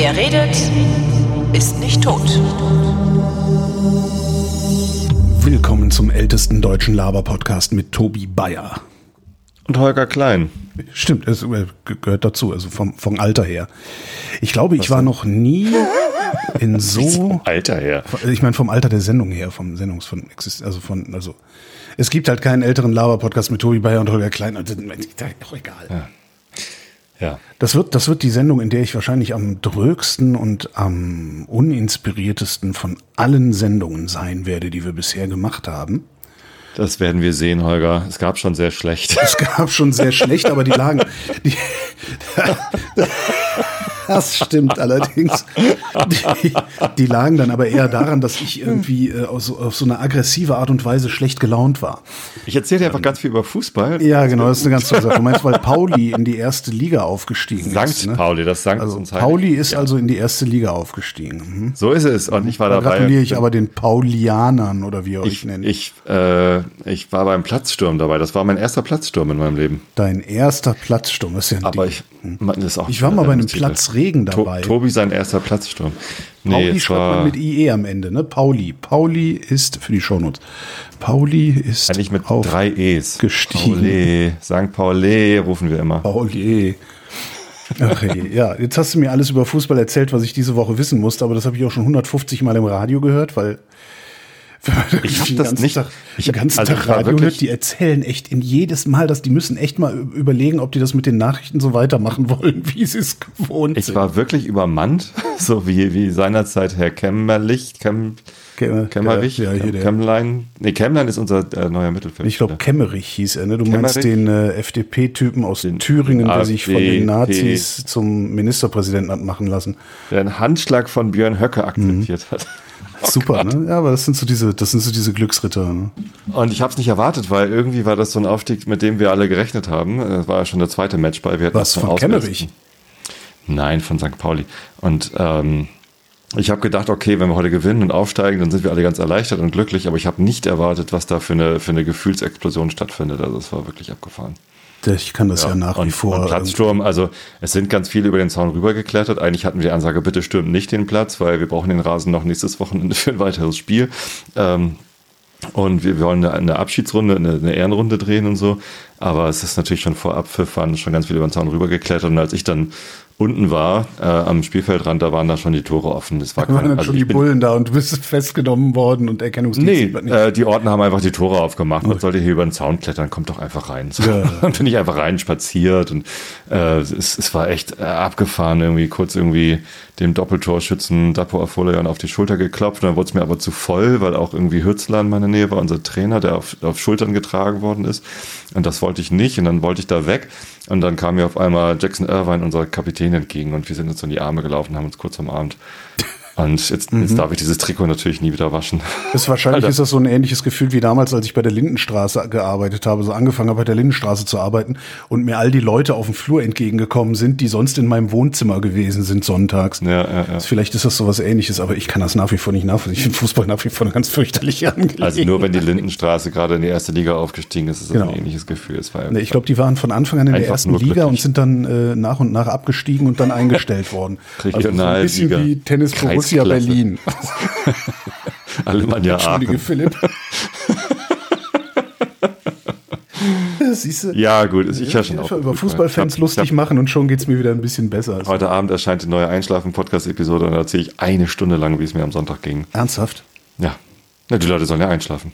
Wer redet, ist nicht tot. Willkommen zum ältesten deutschen Laber-Podcast mit Tobi Bayer. Und Holger Klein. Stimmt, es gehört dazu, also vom Alter her. Ich glaube, ich war noch nie in so... Vom Alter her? Ich meine vom Alter der Sendung her, also es gibt halt keinen älteren Laber-Podcast mit Tobi Bayer und Holger Klein. Also, doch egal. Ja. Das wird die Sendung, in der ich wahrscheinlich am drögsten und am uninspiriertesten von allen Sendungen sein werde, die wir bisher gemacht haben. Das werden wir sehen, Holger. Es gab schon sehr schlecht. Es gab schon sehr schlecht, aber die lagen... Das stimmt allerdings. Die lagen dann aber eher daran, dass ich irgendwie auf so eine aggressive Art und Weise schlecht gelaunt war. Ich erzähle dir einfach ganz viel über Fußball. Ja, genau, das ist eine ganz tolle Sache. Du meinst, weil Pauli in die erste Liga aufgestiegen ist. Sankt Pauli, das Sankt also uns Pauli ist also in die erste Liga aufgestiegen. Mhm. So ist es. Und ich war Da dabei. gratuliere ich aber den Paulianern oder wie ihr euch nennt. Ich war beim Platzsturm dabei. Das war mein erster Platzsturm in meinem Leben. Dein erster Platzsturm, das ist ja ein Aber Ding. das ist auch Ich war mal bei einem Platzregen dabei. Tobi sein erster Platzsturm. Pauli schreibt man mit IE am Ende, ne? Pauli ist, für die Shownotes, Pauli ist eigentlich mit auf 3 E's. gestiegen. Pauli, St. Pauli rufen wir immer. Pauli. Ach hey, ja, jetzt hast du mir alles über Fußball erzählt, was ich diese Woche wissen musste, aber das habe ich auch schon 150 Mal im Radio gehört, weil Ich habe das nicht. Den ganzen Tag Radio hört, die erzählen echt in jedes Mal, die müssen echt mal überlegen, ob die das mit den Nachrichten so weitermachen wollen, wie sie es gewohnt sind. Ich war wirklich übermannt, so wie seinerzeit Herr Kämmerlich, Kämmerich, Kämmlein. Nee, Kämmlein ist unser neuer Mittelfeld. Ich glaube, Kämmerich hieß er, ne? Du meinst den FDP-Typen aus Thüringen, der sich von den Nazis zum Ministerpräsidenten hat machen lassen. Der einen Handschlag von Björn Höcke akzeptiert hat. Super, ne? Ja, aber das sind so diese Glücksritter, ne? Und ich habe es nicht erwartet, weil irgendwie war das so ein Aufstieg, mit dem wir alle gerechnet haben. Das war ja schon der zweite Matchball. Was, von Kämmerich? Nein, von St. Pauli. Und ich habe gedacht, okay, wenn wir heute gewinnen und aufsteigen, dann sind wir alle ganz erleichtert und glücklich. Aber ich habe nicht erwartet, was da für eine Gefühlsexplosion stattfindet. Also es war wirklich abgefahren. Ich kann das ja nach wie vor. Und Platzsturm, also es sind ganz viele über den Zaun rübergeklettert. Eigentlich hatten wir die Ansage, bitte stürmt nicht den Platz, weil wir brauchen den Rasen noch nächstes Wochenende für ein weiteres Spiel. Und wir wollen eine Abschiedsrunde, eine Ehrenrunde drehen und so. Aber es ist natürlich schon vor Abpfiff, waren schon ganz viele über den Zaun rübergeklettert. Und als ich dann unten war, am Spielfeldrand, da waren da schon die Tore offen. Das war waren dann schon die Bullen da und du bist festgenommen worden und Erkennungsdienst. Nee, die Ordner haben einfach die Tore aufgemacht. Man sollte hier über den Zaun klettern, kommt doch einfach rein. So. Ja. Dann bin ich einfach rein spaziert und es war echt abgefahren, irgendwie kurz irgendwie dem Doppeltorschützen Dapo Afolayan auf die Schulter geklopft. Und dann wurde es mir aber zu voll, weil auch irgendwie Hürzler in meiner Nähe war, unser Trainer, der auf Schultern getragen worden ist. Und das wollte ich nicht und dann wollte ich da weg. Und dann kam mir auf einmal Jackson Irvine, unser Kapitän, entgegen und wir sind uns in die Arme gelaufen, haben uns kurz umarmt. Und jetzt darf ich dieses Trikot natürlich nie wieder waschen. Wahrscheinlich ist das so ein ähnliches Gefühl wie damals, als ich bei der Lindenstraße gearbeitet habe, so angefangen habe, bei der Lindenstraße zu arbeiten und mir all die Leute auf dem Flur entgegengekommen sind, die sonst in meinem Wohnzimmer gewesen sind sonntags. Ja. Vielleicht ist das sowas Ähnliches, aber ich kann das nach wie vor nicht nachvollziehen. Ich finde Fußball nach wie vor eine ganz fürchterliche Angelegenheit. Also nur wenn die Lindenstraße gerade in die erste Liga aufgestiegen ist, ist das ein ähnliches Gefühl. Ich glaube, die waren von Anfang an in der ersten Liga und sind dann nach und nach abgestiegen und dann eingestellt worden. Also so ein bisschen wie Tennis Borussia Berlin. Alemannia Entschuldige, Philipp. Siehst du? Ja, gut, ich höre schon auf. Über Fußballfans lustig machen und schon geht's mir wieder ein bisschen besser. Heute Abend erscheint die neue Einschlafen-Podcast-Episode und da erzähle ich 1 Stunde lang, wie es mir am Sonntag ging. Ernsthaft? Ja. Die Leute sollen ja einschlafen.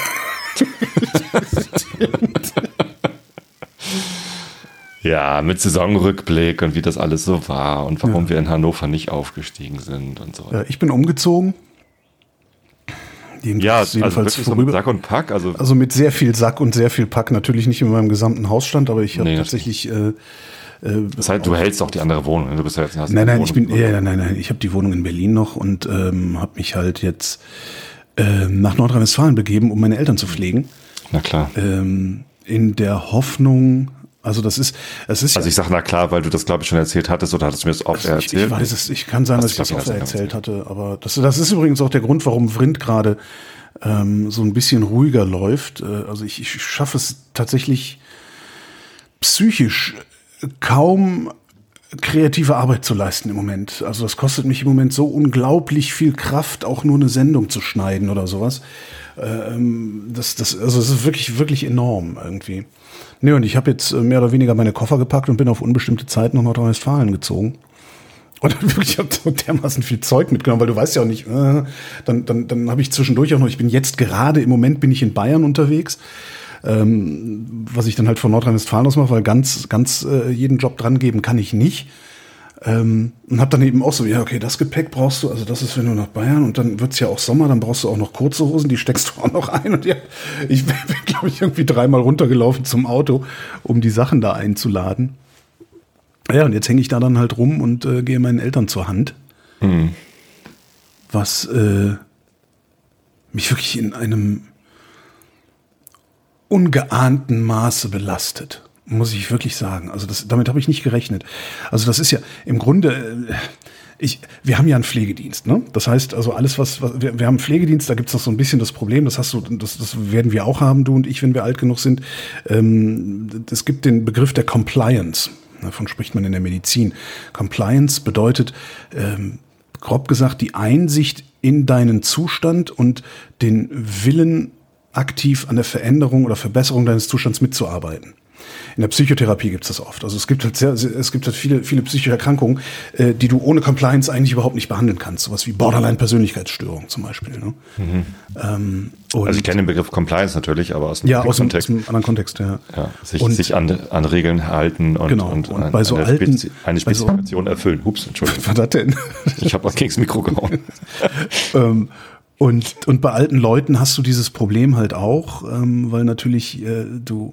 Ja, mit Saisonrückblick und wie das alles so war und warum wir in Hannover nicht aufgestiegen sind und so. Ja, ich bin umgezogen. Jedenfalls wirklich so mit Sack und Pack. Also mit sehr viel Sack und sehr viel Pack. Natürlich nicht in meinem gesamten Hausstand, aber ich habe tatsächlich... das heißt, du hältst auch die andere Wohnung. Du bist ja jetzt Nein, ich habe die Wohnung in Berlin noch und habe mich halt jetzt nach Nordrhein-Westfalen begeben, um meine Eltern zu pflegen. Na klar. In der Hoffnung... Also ich sage na klar, weil du das, glaube ich, schon erzählt hattest oder hattest du mir das auch erzählt? Ich weiß es, ich kann sagen, dass ich das auch erzählt hatte, aber das ist übrigens auch der Grund, warum Vrind gerade so ein bisschen ruhiger läuft. Also ich schaffe es tatsächlich psychisch kaum kreative Arbeit zu leisten im Moment. Also das kostet mich im Moment so unglaublich viel Kraft, auch nur eine Sendung zu schneiden oder sowas. Also es ist wirklich, wirklich enorm irgendwie. Nee, und ich habe jetzt mehr oder weniger meine Koffer gepackt und bin auf unbestimmte Zeit nach Nordrhein-Westfalen gezogen. Und dann wirklich, ich habe so dermaßen viel Zeug mitgenommen, weil du weißt ja auch nicht, dann habe ich zwischendurch auch noch, ich bin jetzt gerade, im Moment bin ich in Bayern unterwegs, was ich dann halt von Nordrhein-Westfalen aus mache, weil ganz jeden Job dran geben kann ich nicht. Und habe dann eben auch so, ja, okay, das Gepäck brauchst du, also das ist, wenn du nach Bayern, und dann wird's ja auch Sommer, dann brauchst du auch noch kurze Hosen, die steckst du auch noch ein. Und ja, ich bin, glaube ich, irgendwie 3-mal runtergelaufen zum Auto, um die Sachen da einzuladen. Ja, und jetzt hänge ich da dann halt rum und gehe meinen Eltern zur Hand. Was mich wirklich in einem ungeahnten Maße belastet. Muss ich wirklich sagen. Also damit habe ich nicht gerechnet. Also das ist ja im Grunde, wir haben ja einen Pflegedienst, ne? Das heißt, also alles, was wir haben einen Pflegedienst, da gibt's noch so ein bisschen das Problem, das werden wir auch haben, du und ich, wenn wir alt genug sind. Es gibt den Begriff der Compliance. Davon spricht man in der Medizin. Compliance bedeutet, grob gesagt, die Einsicht in deinen Zustand und den Willen, aktiv an der Veränderung oder Verbesserung deines Zustands mitzuarbeiten. In der Psychotherapie gibt es das oft. Also es gibt halt viele psychische Erkrankungen, die du ohne Compliance eigentlich überhaupt nicht behandeln kannst. Sowas wie Borderline-Persönlichkeitsstörung zum Beispiel. Ne? Also ich kenne den Begriff Compliance natürlich, aber aus einem anderen Kontext. Ja, sich an Regeln halten und bei so eine Spezifikation erfüllen. Hups, Entschuldigung. Was war das denn? Ich habe was gegen das Mikro gehauen. Und bei alten Leuten hast du dieses Problem halt auch, weil natürlich du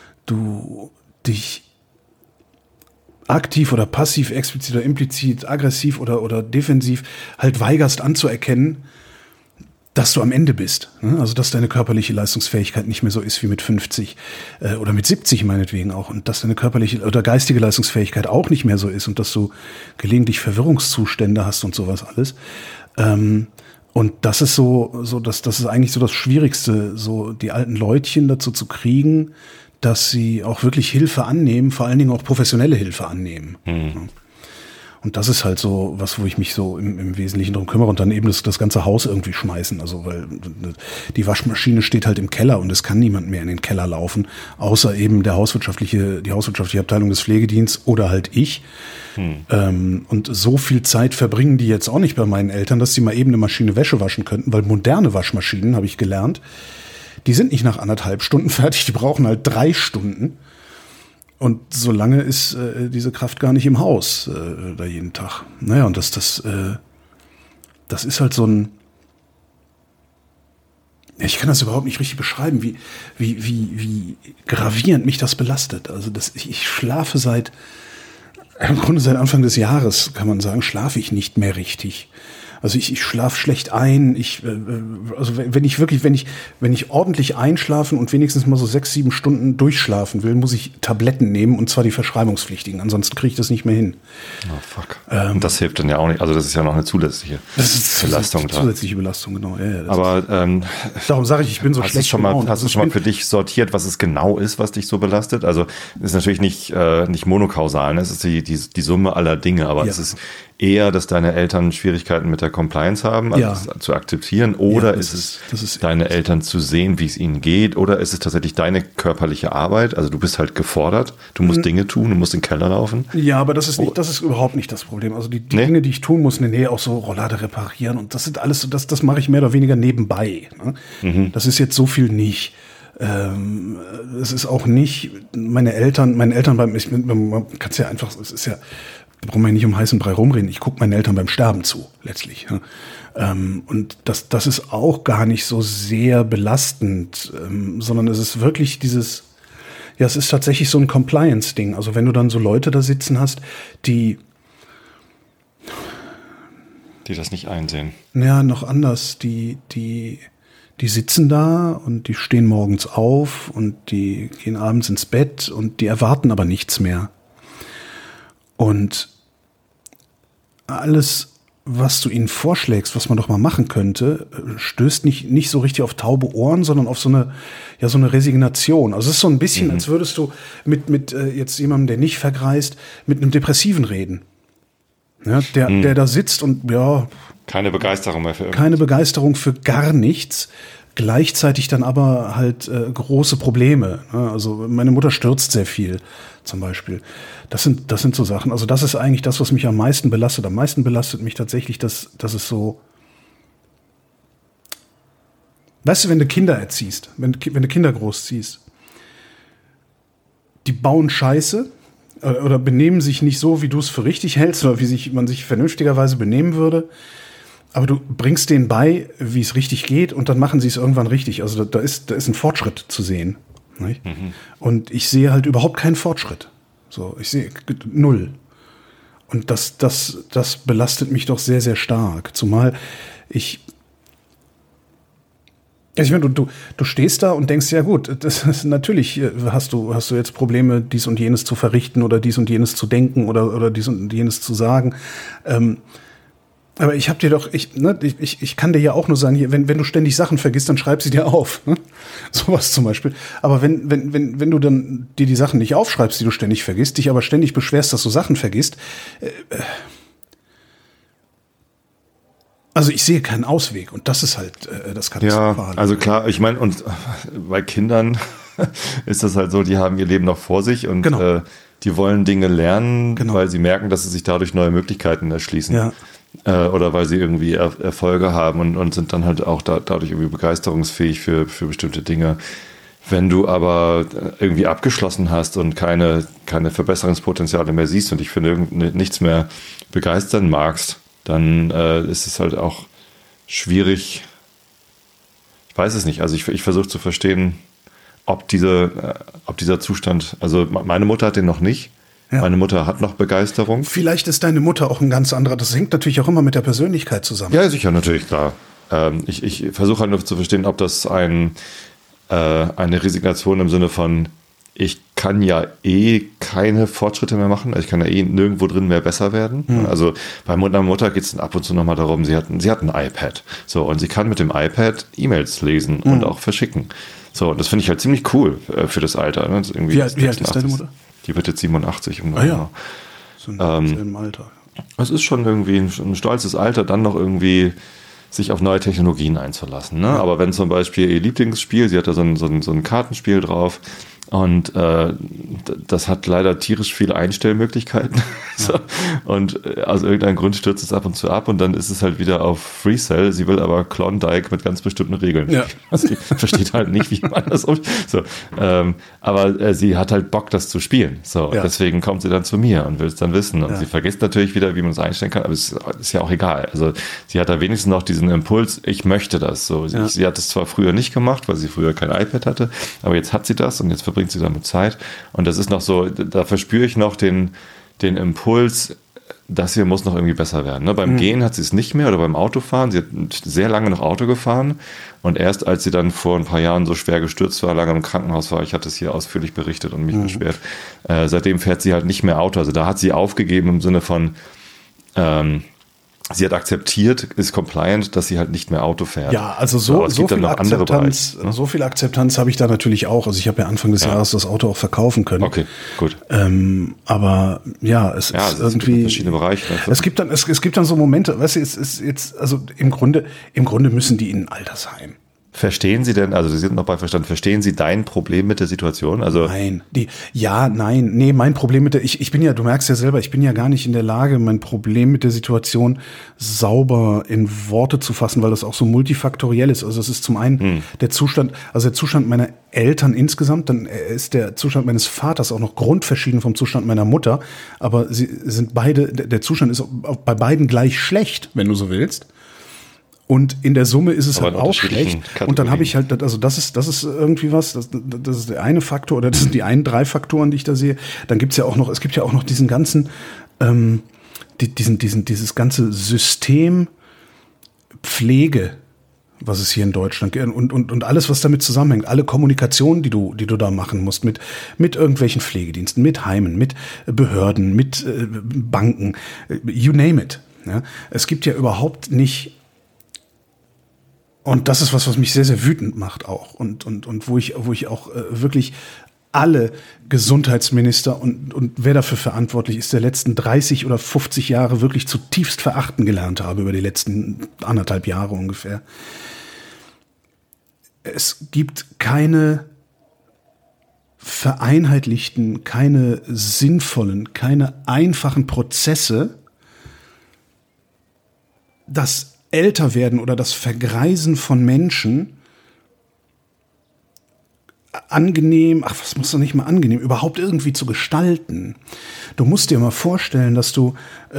dich aktiv oder passiv, explizit oder implizit, aggressiv oder defensiv halt weigerst anzuerkennen, dass du am Ende bist. Also dass deine körperliche Leistungsfähigkeit nicht mehr so ist wie mit 50 oder mit 70 meinetwegen auch, und dass deine körperliche oder geistige Leistungsfähigkeit auch nicht mehr so ist und dass du gelegentlich Verwirrungszustände hast und sowas alles. Und das ist das ist eigentlich so das Schwierigste, so die alten Leutchen dazu zu kriegen, dass sie auch wirklich Hilfe annehmen, vor allen Dingen auch professionelle Hilfe annehmen. Und das ist halt so was, wo ich mich so im Wesentlichen drum kümmere, und dann eben das ganze Haus irgendwie schmeißen. Also weil die Waschmaschine steht halt im Keller und es kann niemand mehr in den Keller laufen, außer eben die hauswirtschaftliche Abteilung des Pflegedienstes oder halt ich. Und so viel Zeit verbringen die jetzt auch nicht bei meinen Eltern, dass sie mal eben eine Maschine Wäsche waschen könnten, weil moderne Waschmaschinen, habe ich gelernt, die sind nicht nach 1,5 Stunden fertig, die brauchen halt 3 Stunden. Und so lange ist diese Kraft gar nicht im Haus da jeden Tag. Naja, und das ist halt so ein, ich kann das überhaupt nicht richtig beschreiben, wie gravierend mich das belastet. Also ich schlafe im Grunde seit Anfang des Jahres, kann man sagen, schlafe ich nicht mehr richtig. Also ich schlafe schlecht ein. Also wenn ich ordentlich einschlafen und wenigstens mal so 6-7 Stunden durchschlafen will, muss ich Tabletten nehmen, und zwar die verschreibungspflichtigen. Ansonsten kriege ich das nicht mehr hin. Oh fuck. Und das hilft dann ja auch nicht. Also das ist ja noch eine zusätzliche Belastung. Das ist zusätzliche Belastung, genau. Ja, aber darum sage ich bin so schlecht. Hast du schon mal für dich sortiert, was es genau ist, was dich so belastet? Also es ist natürlich nicht monokausal. Ne? Es ist die Summe aller Dinge, aber es ist eher, dass deine Eltern Schwierigkeiten mit der Compliance haben, also das zu akzeptieren, oder ist es deine Eltern zu sehen, wie es ihnen geht, oder ist es tatsächlich deine körperliche Arbeit? Also du bist halt gefordert, du musst Dinge tun, du musst in den Keller laufen. Ja, aber das ist überhaupt nicht das Problem. Also die Dinge, die ich tun muss, auch so Rollade reparieren, und das sind alles, das mache ich mehr oder weniger nebenbei. Ne? Das ist jetzt so viel nicht. Es ist auch nicht meinen Eltern man kann es ja einfach, es ist ja, da brauchen wir nicht um heißen Brei rumreden. Ich gucke meinen Eltern beim Sterben zu, letztlich. Und das ist auch gar nicht so sehr belastend, sondern es ist wirklich es ist tatsächlich so ein Compliance-Ding. Also wenn du dann so Leute da sitzen hast, die das nicht einsehen. Ja, noch anders. Die sitzen da und die stehen morgens auf und die gehen abends ins Bett und die erwarten aber nichts mehr. Und alles, was du ihnen vorschlägst, was man doch mal machen könnte, stößt nicht so richtig auf taube Ohren, sondern auf so eine Resignation. Also es ist so ein bisschen, als würdest du mit jetzt jemandem, der nicht vergreist, mit einem Depressiven reden. Ja, der da sitzt und keine Begeisterung mehr für irgendwas. Keine Begeisterung für gar nichts. Gleichzeitig dann aber halt große Probleme. Also meine Mutter stürzt sehr viel zum Beispiel. Das sind so Sachen. Also das ist eigentlich das, was mich am meisten belastet. Am meisten belastet mich tatsächlich, dass es so... Weißt du, wenn du Kinder erziehst, wenn du Kinder großziehst, die bauen Scheiße oder benehmen sich nicht so, wie du es für richtig hältst oder wie man sich vernünftigerweise benehmen würde. Aber du bringst denen bei, wie es richtig geht, und dann machen sie es irgendwann richtig. Also da ist ein Fortschritt zu sehen. Nicht? Und ich sehe halt überhaupt keinen Fortschritt. So, ich sehe null. Und das belastet mich doch sehr, sehr stark. Zumal ich meine, du stehst da und denkst, ja gut, das ist, natürlich hast du jetzt Probleme, dies und jenes zu verrichten oder dies und jenes zu denken oder dies und jenes zu sagen. Aber ich kann dir ja auch nur sagen, hier, wenn du ständig Sachen vergisst, dann schreib sie dir auf. Ne? Sowas zum Beispiel. Aber wenn du dann dir die Sachen nicht aufschreibst, die du ständig vergisst, dich aber ständig beschwerst, dass du Sachen vergisst, also ich sehe keinen Ausweg, und das ist halt das Katastrophale. Ja, also klar, ich meine, und bei Kindern ist das halt so, die haben ihr Leben noch vor sich und genau. Die wollen Dinge lernen, genau. weil sie merken, dass sie sich dadurch neue Möglichkeiten erschließen. Ja. Oder weil sie irgendwie Erfolge haben und sind dann halt auch dadurch irgendwie begeisterungsfähig für bestimmte Dinge. Wenn du aber irgendwie abgeschlossen hast und keine Verbesserungspotenziale mehr siehst und dich für nichts mehr begeistern magst, dann ist es halt auch schwierig. Ich weiß es nicht. Also ich versuche zu verstehen, ob dieser Zustand, also meine Mutter hat den noch nicht. Ja. Meine Mutter hat noch Begeisterung. Vielleicht ist deine Mutter auch ein ganz anderer. Das hängt natürlich auch immer mit der Persönlichkeit zusammen. Ja, sicher, natürlich, klar. Ich versuche halt nur zu verstehen, ob das eine Resignation im Sinne von, ich kann ja keine Fortschritte mehr machen, ich kann ja nirgendwo drin mehr besser werden. Also bei meiner Mutter geht es dann ab und zu nochmal darum, sie hat ein iPad. So, und sie kann mit dem iPad E-Mails lesen und auch verschicken. So, und das finde ich halt ziemlich cool für das Alter. Ne? Das wie alt ist deine Mutter? Die wird jetzt 87. Ja. So im Alter. Es ist schon irgendwie ein stolzes Alter, dann noch irgendwie sich auf neue Technologien einzulassen. Ne? Ja. Aber wenn zum Beispiel ihr Lieblingsspiel, sie hat da so ein Kartenspiel drauf, und das hat leider tierisch viele Einstellmöglichkeiten. Ja. So. Und aus irgendeinem Grund stürzt es ab und zu ab und dann ist es halt wieder auf Freecell. Sie will aber Klondike mit ganz bestimmten Regeln. Ja. Sie versteht halt nicht, wie man das so. Aber sie hat halt Bock, das zu spielen. So, ja. Deswegen kommt sie dann zu mir und will es dann wissen. Und sie vergisst natürlich wieder, wie man es einstellen kann, aber es ist ja auch egal. Also sie hat da wenigstens noch diesen Impuls, ich möchte das. So. Ja. Sie hat es zwar früher nicht gemacht, weil sie früher kein iPad hatte, aber jetzt hat sie das und jetzt verbringt sie damit Zeit. Und das ist noch so, da verspüre ich noch den Impuls, das hier muss noch irgendwie besser werden. Ne? Beim Gehen hat sie es nicht mehr oder beim Autofahren. Sie hat sehr lange noch Auto gefahren und erst als sie dann vor ein paar Jahren so schwer gestürzt war, lange im Krankenhaus war, ich hatte es hier ausführlich berichtet und mich beschwert, seitdem fährt sie halt nicht mehr Auto. Also da hat sie aufgegeben im Sinne von sie hat akzeptiert, ist compliant, dass sie halt nicht mehr Auto fährt. Ja, also so viel Akzeptanz, ne? So viel Akzeptanz habe ich da natürlich auch. Also ich habe ja Anfang des Jahres das Auto auch verkaufen können. Okay, gut. Aber ja, es ist irgendwie verschiedene Bereiche. Es gibt dann so Momente, weißt du, es ist jetzt, also im Grunde müssen die in ein Altersheim. Verstehen Sie denn, also Sie sind noch bei Verstand, verstehen Sie dein Problem mit der Situation? Also nein, mein Problem mit der, ich bin ja, du merkst ja selber, ich bin ja gar nicht in der Lage, mein Problem mit der Situation sauber in Worte zu fassen, weil das auch so multifaktoriell ist. Also es ist zum einen der Zustand meiner Eltern insgesamt, dann ist der Zustand meines Vaters auch noch grundverschieden vom Zustand meiner Mutter, aber sie sind beide, der Zustand ist bei beiden gleich schlecht, wenn du so willst. Und in der Summe ist es halt auch schlecht. Und dann habe ich halt, also das ist irgendwie was, das ist der eine Faktor oder das sind die 3 Faktoren, die ich da sehe. Dann es gibt ja auch noch diesen ganzen, dieses ganze System Pflege, was es hier in Deutschland gibt und alles, was damit zusammenhängt, alle Kommunikationen, die du da machen musst mit irgendwelchen Pflegediensten, mit Heimen, mit Behörden, mit Banken, you name it. Ja? Es gibt ja überhaupt nicht, und das ist was mich sehr, sehr wütend macht auch und wo ich auch wirklich alle Gesundheitsminister und wer dafür verantwortlich ist, der letzten 30 oder 50 Jahre wirklich zutiefst verachten gelernt habe, über die letzten 1,5 Jahre ungefähr. Es gibt keine vereinheitlichten, keine sinnvollen, keine einfachen Prozesse, das Älterwerden oder das Vergreisen von Menschen angenehm, was muss doch nicht mal angenehm, überhaupt irgendwie zu gestalten. Du musst dir mal vorstellen, dass du,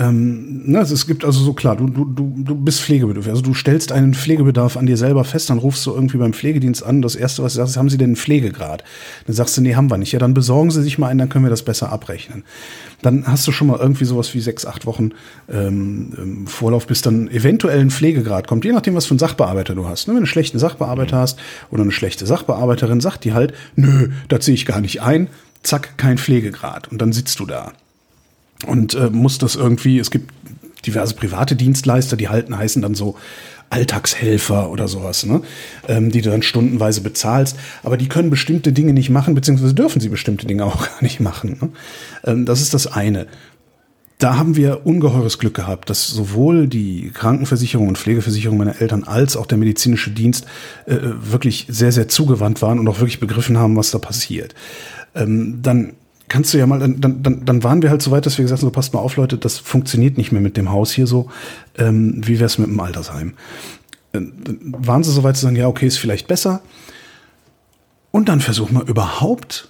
es gibt also so klar, du bist pflegebedürftig, also du stellst einen Pflegebedarf an dir selber fest, dann rufst du irgendwie beim Pflegedienst an, das Erste, was du sagst, haben Sie denn einen Pflegegrad? Dann sagst du, nee, haben wir nicht. Ja, dann besorgen Sie sich mal einen, dann können wir das besser abrechnen. Dann hast du schon mal irgendwie sowas wie 6-8 Wochen Vorlauf, bis dann eventuell ein Pflegegrad kommt, je nachdem, was für einen Sachbearbeiter du hast. Wenn du einen schlechten Sachbearbeiter hast oder eine schlechte Sachbearbeiterin, sagt die halt, nö, das sehe ich gar nicht ein, zack, kein Pflegegrad. Und dann sitzt du da und musst das irgendwie, es gibt diverse private Dienstleister, die heißen dann so Alltagshelfer oder sowas, ne? Die du dann stundenweise bezahlst, aber die können bestimmte Dinge nicht machen, beziehungsweise dürfen sie bestimmte Dinge auch gar nicht machen. Ne? Das ist das eine. Da haben wir ungeheures Glück gehabt, dass sowohl die Krankenversicherung und Pflegeversicherung meiner Eltern als auch der medizinische Dienst wirklich sehr, sehr zugewandt waren und auch wirklich begriffen haben, was da passiert. Dann kannst du ja mal, dann waren wir halt so weit, dass wir gesagt haben, so passt mal auf, Leute, das funktioniert nicht mehr mit dem Haus hier so, wie wär's mit dem Altersheim? Dann waren sie so weit zu sagen, ja, okay, ist vielleicht besser. Und dann versuchen wir überhaupt,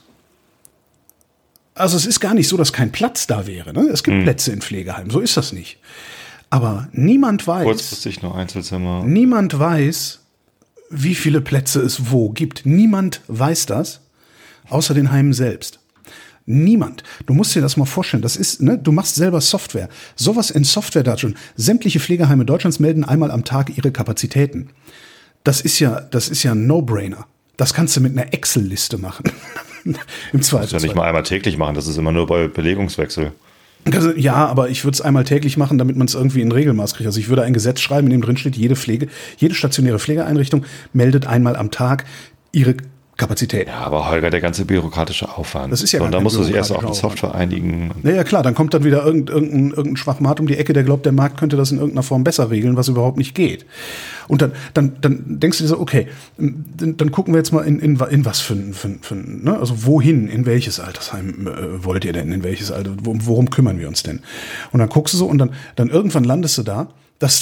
also es ist gar nicht so, dass kein Platz da wäre, ne? Es gibt Plätze in Pflegeheimen, so ist das nicht. Aber niemand weiß, kurzfristig noch Einzelzimmer. Niemand weiß, wie viele Plätze es wo gibt. Niemand weiß das, außer den Heimen selbst. Niemand. Du musst dir das mal vorstellen. Das ist, ne, du machst selber Software. Sowas in Software da schon. Sämtliche Pflegeheime Deutschlands melden einmal am Tag ihre Kapazitäten. Das ist ja ein No-Brainer. Das kannst du mit einer Excel-Liste machen. Im Zweifelsfall. Das ist ja nicht mal einmal täglich machen. Das ist immer nur bei Belegungswechsel. Ja, aber ich würde es einmal täglich machen, damit man es irgendwie in Regelmaß kriegt. Also ich würde ein Gesetz schreiben, in dem drin steht, jede stationäre Pflegeeinrichtung meldet einmal am Tag ihre Kapazität. Ja, aber Holger, der ganze bürokratische Aufwand. Das ist ja gar und da musst du sich erst auf die Software einigen. Naja, klar, dann kommt dann wieder irgendein Schwachmat um die Ecke, der glaubt, der Markt könnte das in irgendeiner Form besser regeln, was überhaupt nicht geht. Und dann denkst du dir so, okay, dann gucken wir jetzt mal in was für ne? Also wohin, in welches Altersheim wollt ihr denn, in welches Alter, worum kümmern wir uns denn? Und dann guckst du so und dann irgendwann landest du da, dass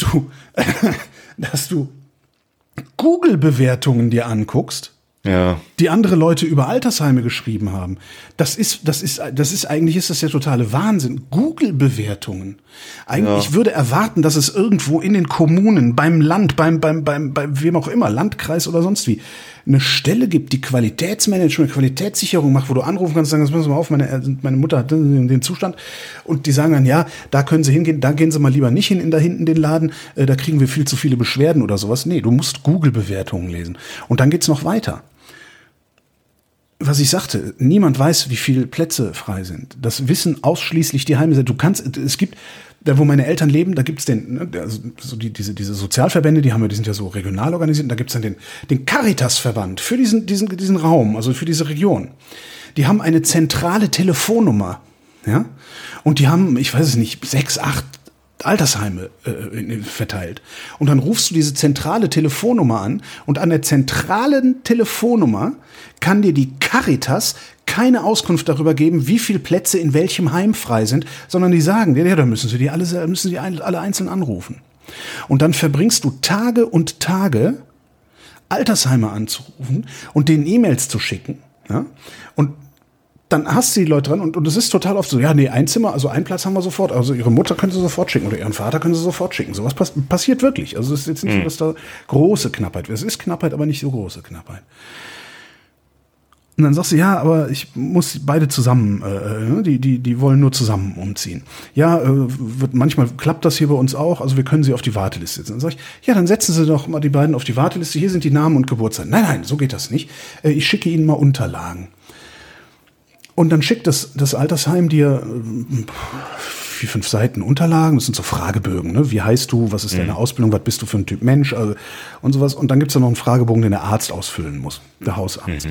du Google-Bewertungen dir anguckst, ja, die andere Leute über Altersheime geschrieben haben. Eigentlich ist das der totale Wahnsinn. Google-Bewertungen. Eigentlich Ich würde erwarten, dass es irgendwo in den Kommunen, beim Land, beim wem auch immer, Landkreis oder sonst wie, eine Stelle gibt, die Qualitätsmanagement, Qualitätssicherung macht, wo du anrufen kannst und sagen, das müssen wir auf, meine Mutter hat den Zustand. Und die sagen dann, ja, da können Sie hingehen, da gehen Sie mal lieber nicht hin, da hinten den Laden, da kriegen wir viel zu viele Beschwerden oder sowas. Nee, du musst Google-Bewertungen lesen. Und dann geht's noch weiter. Was ich sagte, niemand weiß, wie viele Plätze frei sind. Das wissen ausschließlich die Heime. Es gibt, da wo meine Eltern leben, da gibt's diese Sozialverbände, die sind ja so regional organisiert, und da gibt's dann den Caritas-Verband für diesen Raum, also für diese Region. Die haben eine zentrale Telefonnummer, ja, und die haben, ich weiß es nicht, 6, 8 Altersheime verteilt. Und dann rufst du diese zentrale Telefonnummer an und an der zentralen Telefonnummer kann dir die Caritas keine Auskunft darüber geben, wie viele Plätze in welchem Heim frei sind, sondern die sagen dir, ja, da müssen sie alle einzeln anrufen. Und dann verbringst du Tage und Tage, Altersheime anzurufen und denen E-Mails zu schicken, ja, und dann hast du die Leute dran und es ist total oft so, ja, nee, ein Zimmer, also einen Platz haben wir sofort, also ihre Mutter können sie sofort schicken oder ihren Vater können sie sofort schicken. Sowas passiert wirklich. Also es ist jetzt nicht so, dass da große Knappheit wird. Es ist Knappheit, aber nicht so große Knappheit. Und dann sagst du, ja, aber ich muss beide zusammen, die wollen nur zusammen umziehen. Ja, manchmal klappt das hier bei uns auch, also wir können sie auf die Warteliste setzen. Dann sag ich, ja, dann setzen Sie doch mal die beiden auf die Warteliste, hier sind die Namen und Geburtsdaten. Nein, so geht das nicht. Ich schicke Ihnen mal Unterlagen. Und dann schickt das Altersheim dir 4-5 Seiten Unterlagen, das sind so Fragebögen, ne? Wie heißt du, was ist deine Ausbildung, was bist du für ein Typ Mensch, also, und sowas. Und dann gibt's da noch einen Fragebogen, den der Arzt ausfüllen muss, der Hausarzt.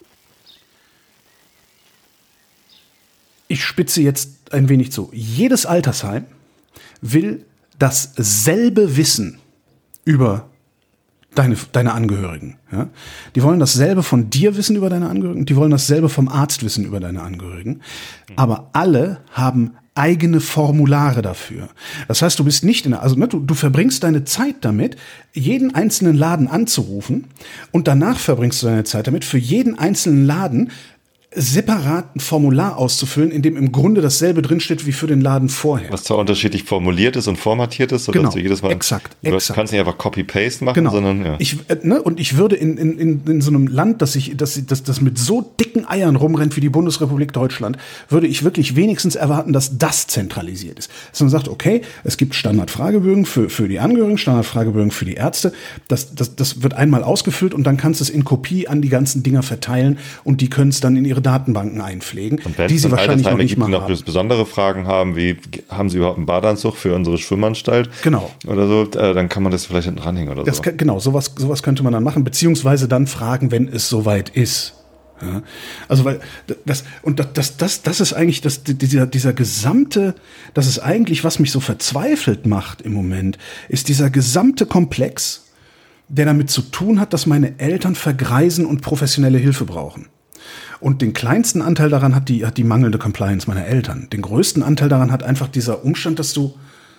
Ich spitze jetzt ein wenig zu. Jedes Altersheim will dasselbe wissen über deine Angehörigen. Ja? Die wollen dasselbe von dir wissen über deine Angehörigen, die wollen dasselbe vom Arzt wissen über deine Angehörigen. Aber alle haben eigene Formulare dafür. Das heißt, du bist nicht du verbringst deine Zeit damit, jeden einzelnen Laden anzurufen, und danach verbringst du deine Zeit damit, für jeden einzelnen Laden separat ein Formular auszufüllen, in dem im Grunde dasselbe drinsteht wie für den Laden vorher. Was zwar unterschiedlich formuliert ist und formatiert ist, sodass du jedes Mal exakt. Du kannst nicht einfach Copy-Paste machen, sondern ja. Und ich würde in so einem Land, das mit so dicken Eiern rumrennt wie die Bundesrepublik Deutschland, würde ich wirklich wenigstens erwarten, dass das zentralisiert ist. Dass man sagt, okay, es gibt Standardfragebögen für die Angehörigen, Standardfragebögen für die Ärzte, das wird einmal ausgefüllt und dann kannst du es in Kopie an die ganzen Dinger verteilen und die können es dann in ihre Datenbanken einpflegen, die sie wahrscheinlich noch nicht mal haben. Wenn besondere Fragen haben, wie haben sie überhaupt einen Badeanzug für unsere Schwimmanstalt? Genau. Oder so, dann kann man das vielleicht hinten ranhängen oder so. Genau, sowas könnte man dann machen, beziehungsweise dann fragen, wenn es soweit ist. Ja, also weil das ist eigentlich dieser gesamte, das ist eigentlich, was mich so verzweifelt macht im Moment, ist dieser gesamte Komplex, der damit zu tun hat, dass meine Eltern vergreisen und professionelle Hilfe brauchen. Und den kleinsten Anteil daran hat die mangelnde Compliance meiner Eltern. Den größten Anteil daran hat einfach dieser Umstand, dass du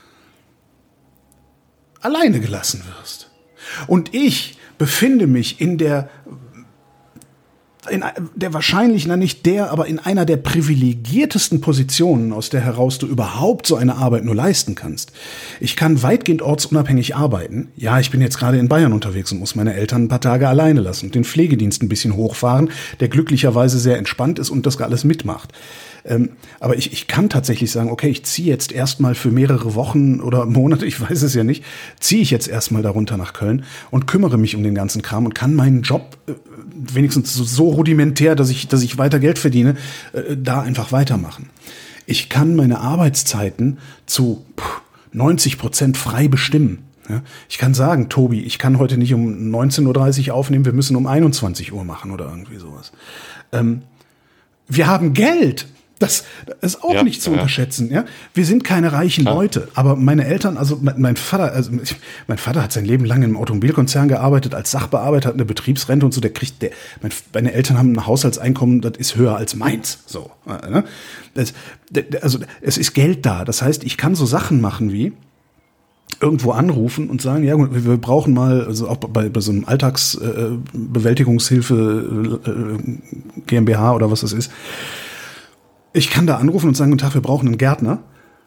alleine gelassen wirst. Und ich befinde mich in der wahrscheinlich, aber in einer der privilegiertesten Positionen, aus der heraus du überhaupt so eine Arbeit nur leisten kannst. Ich kann weitgehend ortsunabhängig arbeiten. Ja, ich bin jetzt gerade in Bayern unterwegs und muss meine Eltern ein paar Tage alleine lassen und den Pflegedienst ein bisschen hochfahren, der glücklicherweise sehr entspannt ist und das alles mitmacht. Aber ich kann tatsächlich sagen, okay, ich ziehe jetzt erstmal für mehrere Wochen oder Monate, ich weiß es ja nicht, ziehe ich jetzt erstmal darunter nach Köln und kümmere mich um den ganzen Kram und kann meinen Job wenigstens so rudimentär, dass ich weiter Geld verdiene, da einfach weitermachen. Ich kann meine Arbeitszeiten zu 90% frei bestimmen. Ja, ich kann sagen, Tobi, ich kann heute nicht um 19.30 Uhr aufnehmen, wir müssen um 21 Uhr machen oder irgendwie sowas. Wir haben Geld. Das ist auch nicht zu unterschätzen. Ja? Wir sind keine reichen Leute. Aber meine Eltern, also mein Vater hat sein Leben lang im Automobilkonzern gearbeitet, als Sachbearbeiter, hat eine Betriebsrente und so. Meine Eltern haben ein Haushaltseinkommen, das ist höher als meins. So, ne? Also es ist Geld da. Das heißt, ich kann so Sachen machen wie irgendwo anrufen und sagen, ja, wir brauchen mal, also auch bei so einem Alltagsbewältigungshilfe GmbH oder was das ist. Ich kann da anrufen und sagen, guten Tag, wir brauchen einen Gärtner.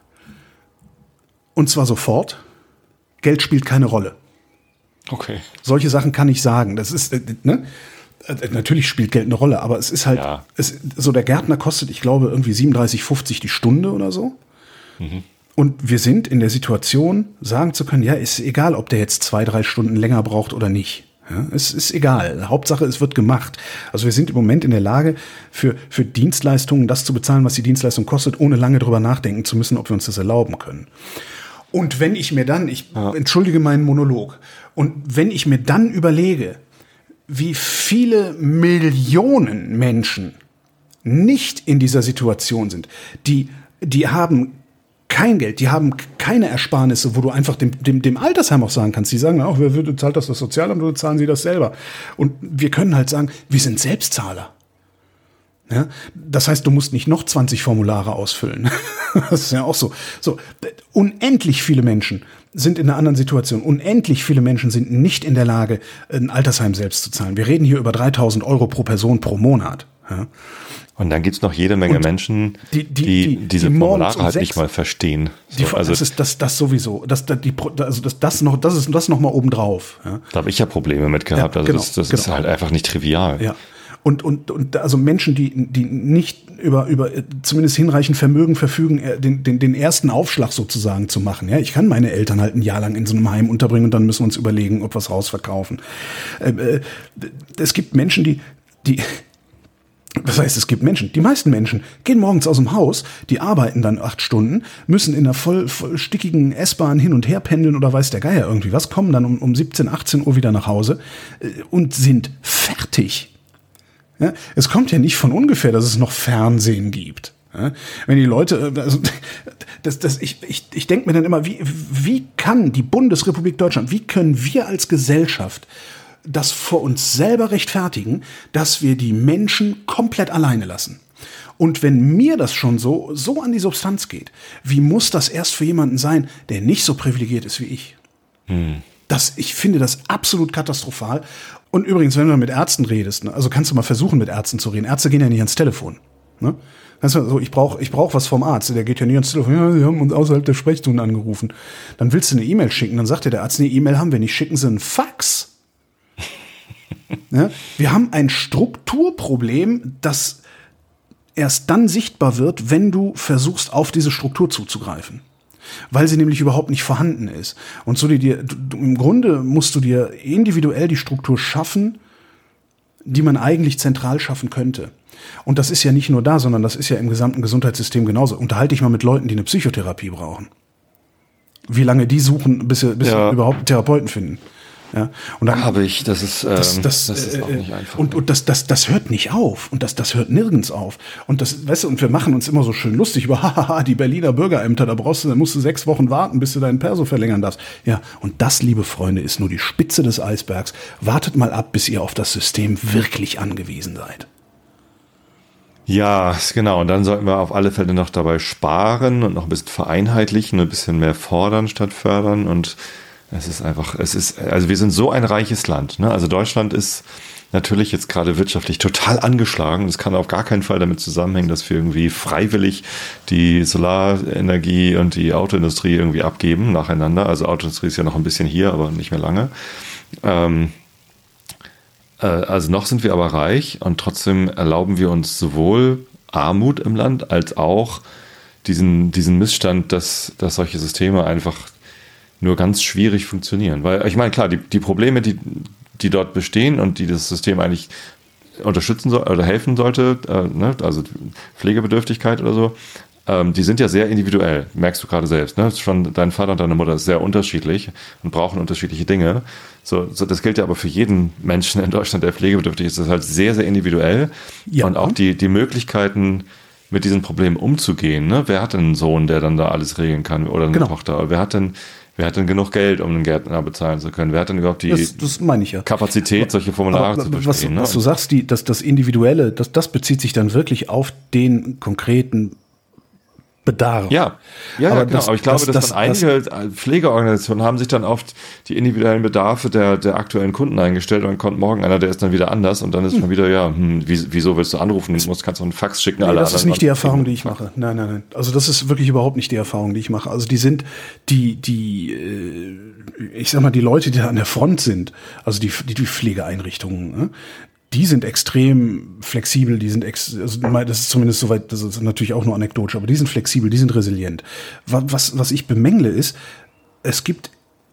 Und zwar sofort. Geld spielt keine Rolle. Okay. Solche Sachen kann ich sagen. Das ist, ne? Natürlich spielt Geld eine Rolle, aber es ist halt, so der Gärtner kostet, ich glaube, irgendwie 37,50 die Stunde oder so. Mhm. Und wir sind in der Situation, sagen zu können, ja, ist egal, ob der jetzt 2-3 Stunden länger braucht oder nicht. Ja, es ist egal. Hauptsache, es wird gemacht. Also wir sind im Moment in der Lage, für Dienstleistungen das zu bezahlen, was die Dienstleistung kostet, ohne lange drüber nachdenken zu müssen, ob wir uns das erlauben können. Und wenn ich mir dann, entschuldige meinen Monolog, und wenn ich mir dann überlege, wie viele Millionen Menschen nicht in dieser Situation sind, die haben kein Geld, die haben keine Ersparnisse, wo du einfach dem Altersheim auch sagen kannst. Die sagen auch, wer zahlt das Sozialamt oder zahlen sie das selber? Und wir können halt sagen, wir sind Selbstzahler. Ja? Das heißt, du musst nicht noch 20 Formulare ausfüllen. Das ist ja auch so. So, unendlich viele Menschen sind in einer anderen Situation. Unendlich viele Menschen sind nicht in der Lage, ein Altersheim selbst zu zahlen. Wir reden hier über 3.000 Euro pro Person pro Monat. Ja? Und dann gibt's noch jede Menge Menschen, die diese Formulare halt nicht mal verstehen. So, also das sowieso. Das ist noch mal obendrauf. Ja. Da habe ich ja Probleme mit gehabt. Ja, also das ist halt einfach nicht trivial. Ja. Und also Menschen, die nicht über zumindest hinreichend Vermögen verfügen, den ersten Aufschlag sozusagen zu machen. Ja, ich kann meine Eltern halt ein Jahr lang in so einem Heim unterbringen und dann müssen wir uns überlegen, ob wir es rausverkaufen. Es gibt Menschen, die Das heißt, es gibt Menschen, die meisten Menschen gehen morgens aus dem Haus, die arbeiten dann 8 Stunden, müssen in einer voll stickigen S-Bahn hin und her pendeln oder weiß der Geier irgendwie was, kommen dann um 17, 18 Uhr wieder nach Hause und sind fertig. Ja? Es kommt ja nicht von ungefähr, dass es noch Fernsehen gibt. Ja? Wenn die Leute, also, ich denke mir dann immer, wie kann die Bundesrepublik Deutschland, wie können wir als Gesellschaft das vor uns selber rechtfertigen, dass wir die Menschen komplett alleine lassen? Und wenn mir das schon so an die Substanz geht, wie muss das erst für jemanden sein, der nicht so privilegiert ist wie ich? Ich finde das absolut katastrophal. Und übrigens, wenn du mit Ärzten redest, ne, also kannst du mal versuchen, mit Ärzten zu reden. Ärzte gehen ja nicht ans Telefon. Ne? Also ich brauch was vom Arzt. Der geht ja nicht ans Telefon. Ja, sie haben uns außerhalb der Sprechstunde angerufen. Dann willst du eine E-Mail schicken. Dann sagt dir der Arzt, nee, E-Mail haben wir nicht. Schicken Sie einen Fax. Ja? Wir haben ein Strukturproblem, das erst dann sichtbar wird, wenn du versuchst, auf diese Struktur zuzugreifen. Weil sie nämlich überhaupt nicht vorhanden ist. Und so im Grunde musst du dir individuell die Struktur schaffen, die man eigentlich zentral schaffen könnte. Und das ist ja nicht nur da, sondern das ist ja im gesamten Gesundheitssystem genauso. Unterhalte dich mal mit Leuten, die eine Psychotherapie brauchen. Wie lange die suchen, bis sie überhaupt einen Therapeuten finden. Ja, und dann habe ich, das ist auch nicht einfach. Und das hört nicht auf und das hört nirgends auf. Und das, weißt du, und wir machen uns immer so schön lustig über die Berliner Bürgerämter, da musst du 6 Wochen warten, bis du deinen Perso verlängern darfst. Ja, und das, liebe Freunde, ist nur die Spitze des Eisbergs. Wartet mal ab, bis ihr auf das System wirklich angewiesen seid. Ja, genau. Und dann sollten wir auf alle Fälle noch dabei sparen und noch ein bisschen vereinheitlichen, ein bisschen mehr fordern statt fördern. Und also wir sind so ein reiches Land, ne? Also Deutschland ist natürlich jetzt gerade wirtschaftlich total angeschlagen. Das kann auf gar keinen Fall damit zusammenhängen, dass wir irgendwie freiwillig die Solarenergie und die Autoindustrie irgendwie abgeben nacheinander. Also Autoindustrie ist ja noch ein bisschen hier, aber nicht mehr lange. Also noch sind wir aber reich und trotzdem erlauben wir uns sowohl Armut im Land als auch diesen Missstand, dass solche Systeme einfach nur ganz schwierig funktionieren. Weil, ich meine, klar, die Probleme, die dort bestehen und die das System eigentlich unterstützen soll oder helfen sollte, ne, also Pflegebedürftigkeit oder so, die sind ja sehr individuell, merkst du gerade selbst. Ne? Schon dein Vater und deine Mutter ist sehr unterschiedlich und brauchen unterschiedliche Dinge. So, das gilt ja aber für jeden Menschen in Deutschland, der pflegebedürftig ist. Das ist halt sehr, sehr individuell. Ja. Und auch die Möglichkeiten, mit diesen Problemen umzugehen. Ne? Wer hat denn einen Sohn, der dann da alles regeln kann oder eine Tochter? Wer hat denn genug Geld, um einen Gärtner bezahlen zu können? Wer hat denn überhaupt die das meine ich ja. Kapazität, solche Formulare zu verstehen? Was du sagst, das Individuelle, das bezieht sich dann wirklich auf den konkreten Bedarf. Ja, genau. Aber ich glaube, dass einige Pflegeorganisationen haben sich dann oft die individuellen Bedarfe der aktuellen Kunden eingestellt und dann kommt morgen einer, der ist dann wieder anders und dann ist man wieder, wieso willst du anrufen? Kannst du einen Fax schicken? Nee, das ist nicht die Erfahrung, die ich mache. Nein. Also das ist wirklich überhaupt nicht die Erfahrung, die ich mache. Also die sind ich sag mal, die Leute, die da an der Front sind, also die Pflegeeinrichtungen, ne? Die sind extrem flexibel, also das ist zumindest soweit, das ist natürlich auch nur anekdotisch, aber die sind flexibel, die sind resilient. Was ich bemängle ist, es gibt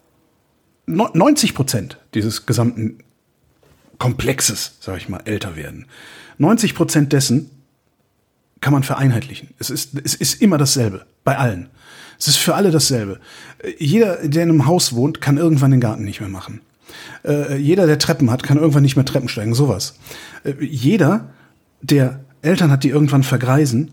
90% dieses gesamten Komplexes, sag ich mal, älter werden. 90% dessen kann man vereinheitlichen. Es ist immer dasselbe, bei allen. Es ist für alle dasselbe. Jeder, der in einem Haus wohnt, kann irgendwann den Garten nicht mehr machen. Jeder, der Treppen hat, kann irgendwann nicht mehr Treppen steigen, sowas. Jeder, der Eltern hat, die irgendwann vergreisen,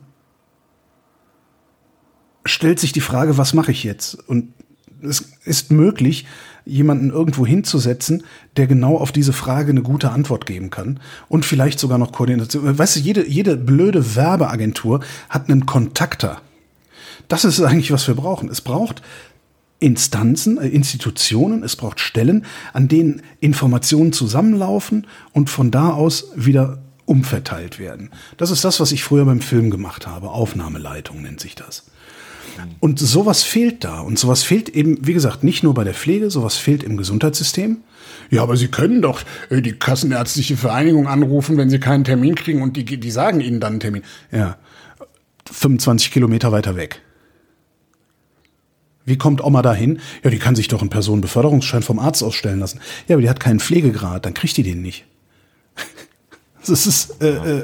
stellt sich die Frage, was mache ich jetzt? Und es ist möglich, jemanden irgendwo hinzusetzen, der genau auf diese Frage eine gute Antwort geben kann und vielleicht sogar noch Koordination. Weißt du, jede blöde Werbeagentur hat einen Kontakter. Das ist eigentlich, was wir brauchen. Es braucht Instanzen, Institutionen, es braucht Stellen, an denen Informationen zusammenlaufen und von da aus wieder umverteilt werden. Das ist das, was ich früher beim Film gemacht habe. Aufnahmeleitung nennt sich das. Und sowas fehlt da. Und sowas fehlt eben, wie gesagt, nicht nur bei der Pflege, sowas fehlt im Gesundheitssystem. Ja, aber Sie können doch die Kassenärztliche Vereinigung anrufen, wenn Sie keinen Termin kriegen und die sagen Ihnen dann einen Termin. Ja, 25 Kilometer weiter weg. Wie kommt Oma dahin? Ja, die kann sich doch einen Personenbeförderungsschein vom Arzt ausstellen lassen. Ja, aber die hat keinen Pflegegrad, dann kriegt die den nicht. Das ist,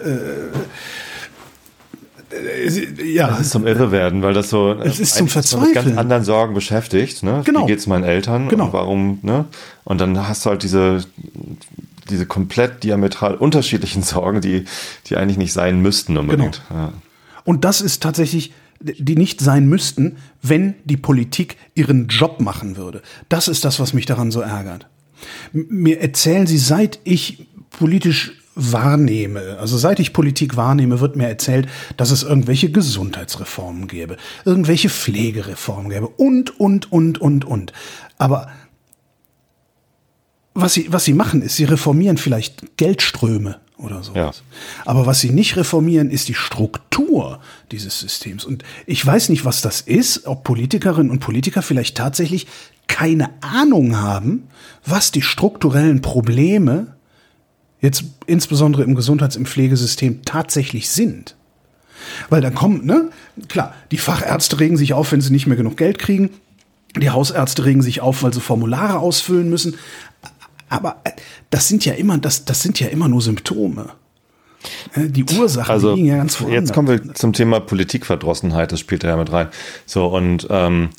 ja. Das ist zum Irrewerden, weil das so es ist zum Verzweifeln. mit ganz anderen Sorgen beschäftigt. Ne? Genau. Wie geht's meinen Eltern? Genau. Und warum? Ne? Und dann hast du halt diese komplett diametral unterschiedlichen Sorgen, die eigentlich nicht sein müssten unbedingt. Genau. Ja. Und das ist tatsächlich, die nicht sein müssten, wenn die Politik ihren Job machen würde. Das ist das, was mich daran so ärgert. Mir erzählen sie, seit ich politisch wahrnehme, also seit ich Politik wahrnehme, wird mir erzählt, dass es irgendwelche Gesundheitsreformen gäbe, irgendwelche Pflegereformen gäbe und. Aber was sie machen, ist, sie reformieren vielleicht Geldströme oder so. Ja. Aber was sie nicht reformieren, ist die Struktur dieses Systems. Und ich weiß nicht, was das ist, ob Politikerinnen und Politiker vielleicht tatsächlich keine Ahnung haben, was die strukturellen Probleme jetzt insbesondere im Gesundheits-, im Pflegesystem tatsächlich sind. Weil dann kommen, ne, klar, die Fachärzte regen sich auf, wenn sie nicht mehr genug Geld kriegen. Die Hausärzte regen sich auf, weil sie Formulare ausfüllen müssen. Aber das sind ja immer nur Symptome. Die Ursachen die liegen ja ganz woanders. Jetzt kommen wir zum Thema Politikverdrossenheit, das spielt da ja mit rein. So, und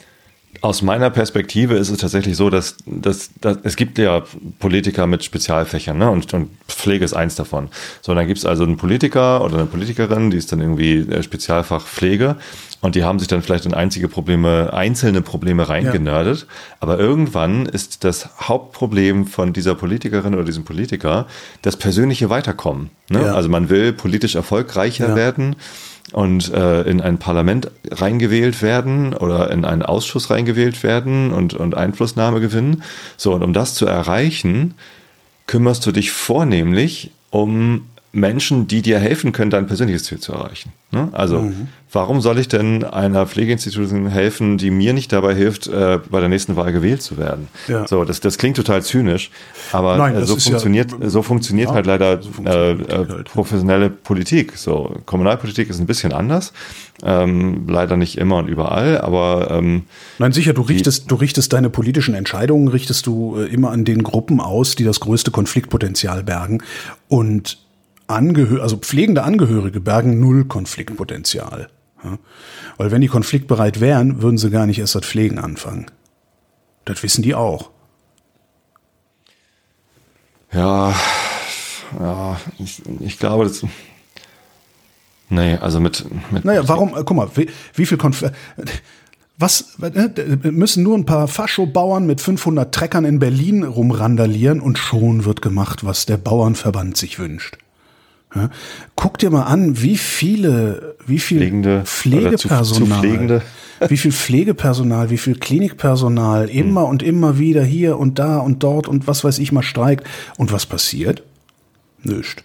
aus meiner Perspektive ist es tatsächlich so, dass es gibt ja Politiker mit Spezialfächern, ne? Und Pflege ist eins davon. So, dann gibt es also einen Politiker oder eine Politikerin, die ist dann irgendwie Spezialfach Pflege und die haben sich dann vielleicht in einzelne Probleme reingenördet. Ja. Aber irgendwann ist das Hauptproblem von dieser Politikerin oder diesem Politiker das persönliche Weiterkommen. Ne? Ja. Also man will politisch erfolgreicher werden und in ein Parlament reingewählt werden oder in einen Ausschuss reingewählt werden und Einflussnahme gewinnen. So, und um das zu erreichen, kümmerst du dich vornehmlich um Menschen, die dir helfen können, dein persönliches Ziel zu erreichen. Ne? Also, warum soll ich denn einer Pflegeinstitution helfen, die mir nicht dabei hilft, bei der nächsten Wahl gewählt zu werden? Ja. So, das klingt total zynisch, aber nein, so funktioniert halt leider professionelle Politik. So, Kommunalpolitik ist ein bisschen anders, leider nicht immer und überall, aber nein, sicher, du richtest deine politischen Entscheidungen, richtest du immer an den Gruppen aus, die das größte Konfliktpotenzial bergen, und also pflegende Angehörige bergen null Konfliktpotenzial. Ja? Weil wenn die konfliktbereit wären, würden sie gar nicht erst das Pflegen anfangen. Das wissen die auch. Ja, ich glaube, das... Nee, also mit naja, warum, guck mal, wie viel müssen nur ein paar Faschobauern mit 500 Treckern in Berlin rumrandalieren und schon wird gemacht, was der Bauernverband sich wünscht. Ja? Guck dir mal an, wie viel Pflegepersonal, wie viel Pflegepersonal, wie viel Klinikpersonal immer und immer wieder hier und da und dort und was weiß ich mal streikt. Und was passiert? Nichts.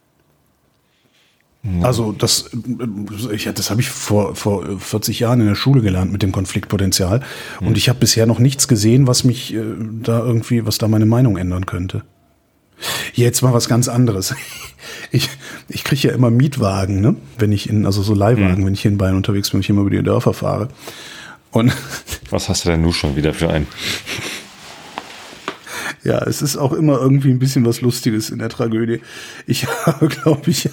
Also das habe ich vor 40 Jahren in der Schule gelernt mit dem Konfliktpotenzial. Und ich habe bisher noch nichts gesehen, was mich was da meine Meinung ändern könnte. Jetzt mal was ganz anderes. Ich kriege ja immer Mietwagen, ne? Wenn ich so Leihwagen, wenn ich hier in Bayern unterwegs bin, wenn ich immer über die Dörfer fahre. Und was hast du denn nun schon wieder für einen? Ja, es ist auch immer irgendwie ein bisschen was Lustiges in der Tragödie. Ich habe, glaube ich,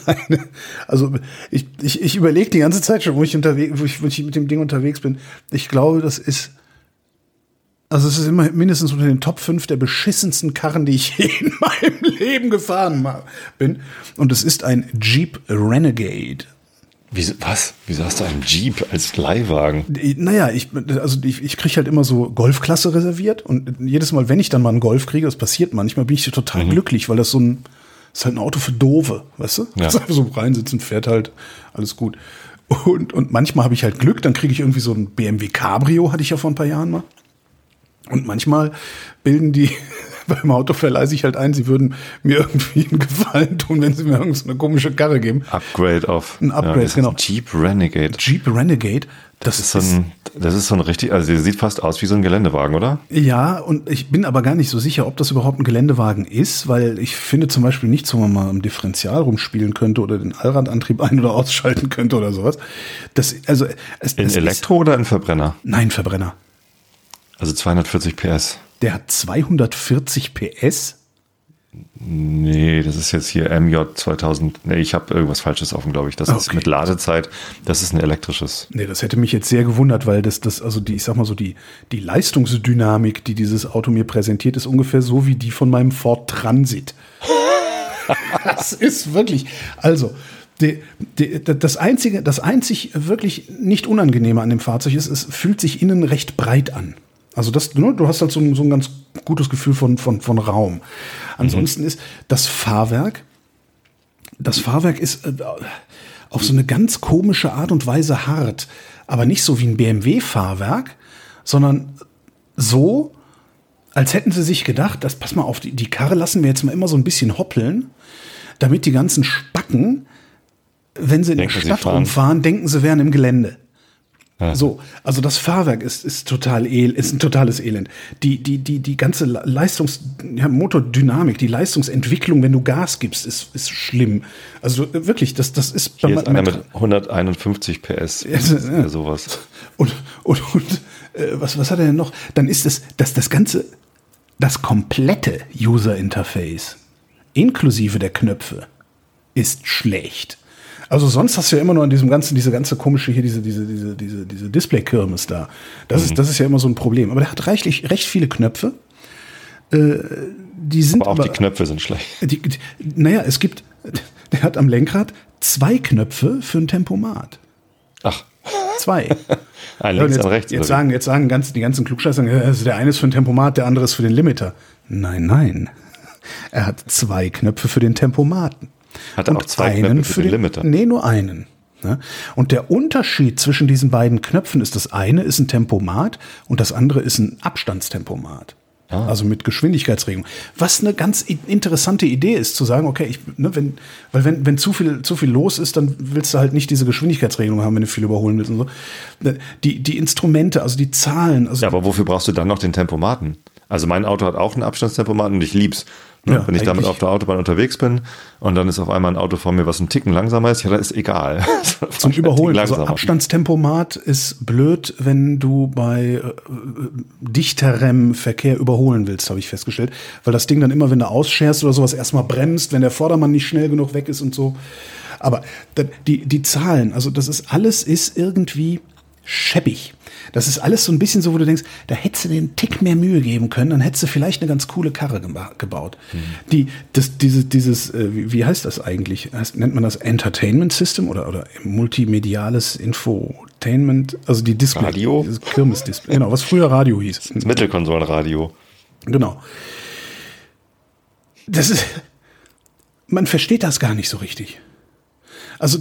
ich überlege die ganze Zeit schon, wo ich mit dem Ding unterwegs bin. Ich glaube, es ist immer mindestens unter den Top 5 der beschissensten Karren, die ich je in meinem Leben gefahren bin. Und es ist ein Jeep Renegade. Was? Wieso hast du einen Jeep als Leihwagen? Naja, ich kriege halt immer so Golfklasse reserviert und jedes Mal, wenn ich dann mal einen Golf kriege, das passiert manchmal, bin ich total glücklich, weil das ist halt ein Auto für Doofe, weißt du? Ja. Das ist einfach so reinsitzen, fährt halt, alles gut. Und manchmal habe ich halt Glück, dann kriege ich irgendwie so ein BMW Cabrio, hatte ich ja vor ein paar Jahren mal. Und manchmal bilden die beim Autoverleih sich halt ein, sie würden mir irgendwie einen Gefallen tun, wenn sie mir irgend so eine komische Karre geben. Ein Upgrade, genau. Jeep Renegade. Jeep Renegade. Das ist so ein richtig, also der sieht fast aus wie so ein Geländewagen, oder? Ja, und ich bin aber gar nicht so sicher, ob das überhaupt ein Geländewagen ist, weil ich finde zum Beispiel nichts, wo man mal am Differential rumspielen könnte oder den Allradantrieb ein- oder ausschalten könnte oder sowas. In Elektro oder in Verbrenner? Nein, Verbrenner. Also 240 PS. Der hat 240 PS? Nee, das ist jetzt hier MJ 2000. Nee, ich habe irgendwas Falsches offen, glaube ich. Das ist mit Ladezeit. Das ist ein elektrisches. Nee, das hätte mich jetzt sehr gewundert, weil also ich sag mal so, die Leistungsdynamik, die dieses Auto mir präsentiert, ist ungefähr so wie die von meinem Ford Transit. Das ist wirklich, also, das einzig wirklich nicht Unangenehme an dem Fahrzeug ist, es fühlt sich innen recht breit an. Also du hast halt so ein ganz gutes Gefühl von Raum. Ansonsten ist das Fahrwerk ist auf so eine ganz komische Art und Weise hart, aber nicht so wie ein BMW-Fahrwerk, sondern so, als hätten sie sich gedacht, pass mal auf, die Karre lassen wir jetzt mal immer so ein bisschen hoppeln, damit die ganzen Spacken, wenn sie in der Stadt rumfahren, denken, sie wären im Gelände. Ja. So, also das Fahrwerk ist ein totales Elend. Die ganze Motordynamik, die Leistungsentwicklung, wenn du Gas gibst, ist schlimm. Also wirklich, das ist bei einer mit 151 PS. Ja. Sowas. Und was hat er denn noch? Dann ist das komplette User Interface inklusive der Knöpfe ist schlecht. Also sonst hast du ja immer nur an diese ganze komische hier, diese Display-Kirmes da. Das ist ja immer so ein Problem. Aber der hat recht viele Knöpfe. Die Knöpfe sind schlecht. Der hat am Lenkrad 2 Knöpfe für ein Tempomat. Ach. 2. Ein links und rechts. Jetzt sagen die ganzen Klugscheißer, also der eine ist für ein Tempomat, der andere ist für den Limiter. Nein. Er hat 2 Knöpfe für den Tempomaten. Hat er auch 2 Knöpfe für den Limiter? Nee, nur einen. Und der Unterschied zwischen diesen beiden Knöpfen ist, das eine ist ein Tempomat und das andere ist ein Abstandstempomat. Also mit Geschwindigkeitsregelung. Was eine ganz interessante Idee ist, zu sagen, okay, wenn zu viel los ist, dann willst du halt nicht diese Geschwindigkeitsregelung haben, wenn du viel überholen willst und so. Die Instrumente, also die Zahlen. Also ja, aber wofür brauchst du dann noch den Tempomaten? Also mein Auto hat auch einen Abstandstempomaten und ich lieb's. Ja, wenn ich damit auf der Autobahn unterwegs bin und dann ist auf einmal ein Auto vor mir, was einen Ticken langsamer ist, ja, das ist egal. Zum Überholen. Also Abstandstempomat ist blöd, wenn du bei dichterem Verkehr überholen willst, habe ich festgestellt. Weil das Ding dann immer, wenn du ausscherst oder sowas, erstmal bremst, wenn der Vordermann nicht schnell genug weg ist und so. Aber die Zahlen, also alles ist irgendwie scheppig. Das ist alles so ein bisschen so, wo du denkst, da hättest du dir einen Tick mehr Mühe geben können, dann hättest du vielleicht eine ganz coole Karre gebaut. Wie heißt das eigentlich? Nennt man das Entertainment System oder multimediales Infotainment? Also die Display. Radio? Dieses Kirmes-Display. Genau, was früher Radio hieß. Das Mittelkonsolenradio. Genau. Man versteht das gar nicht so richtig. Also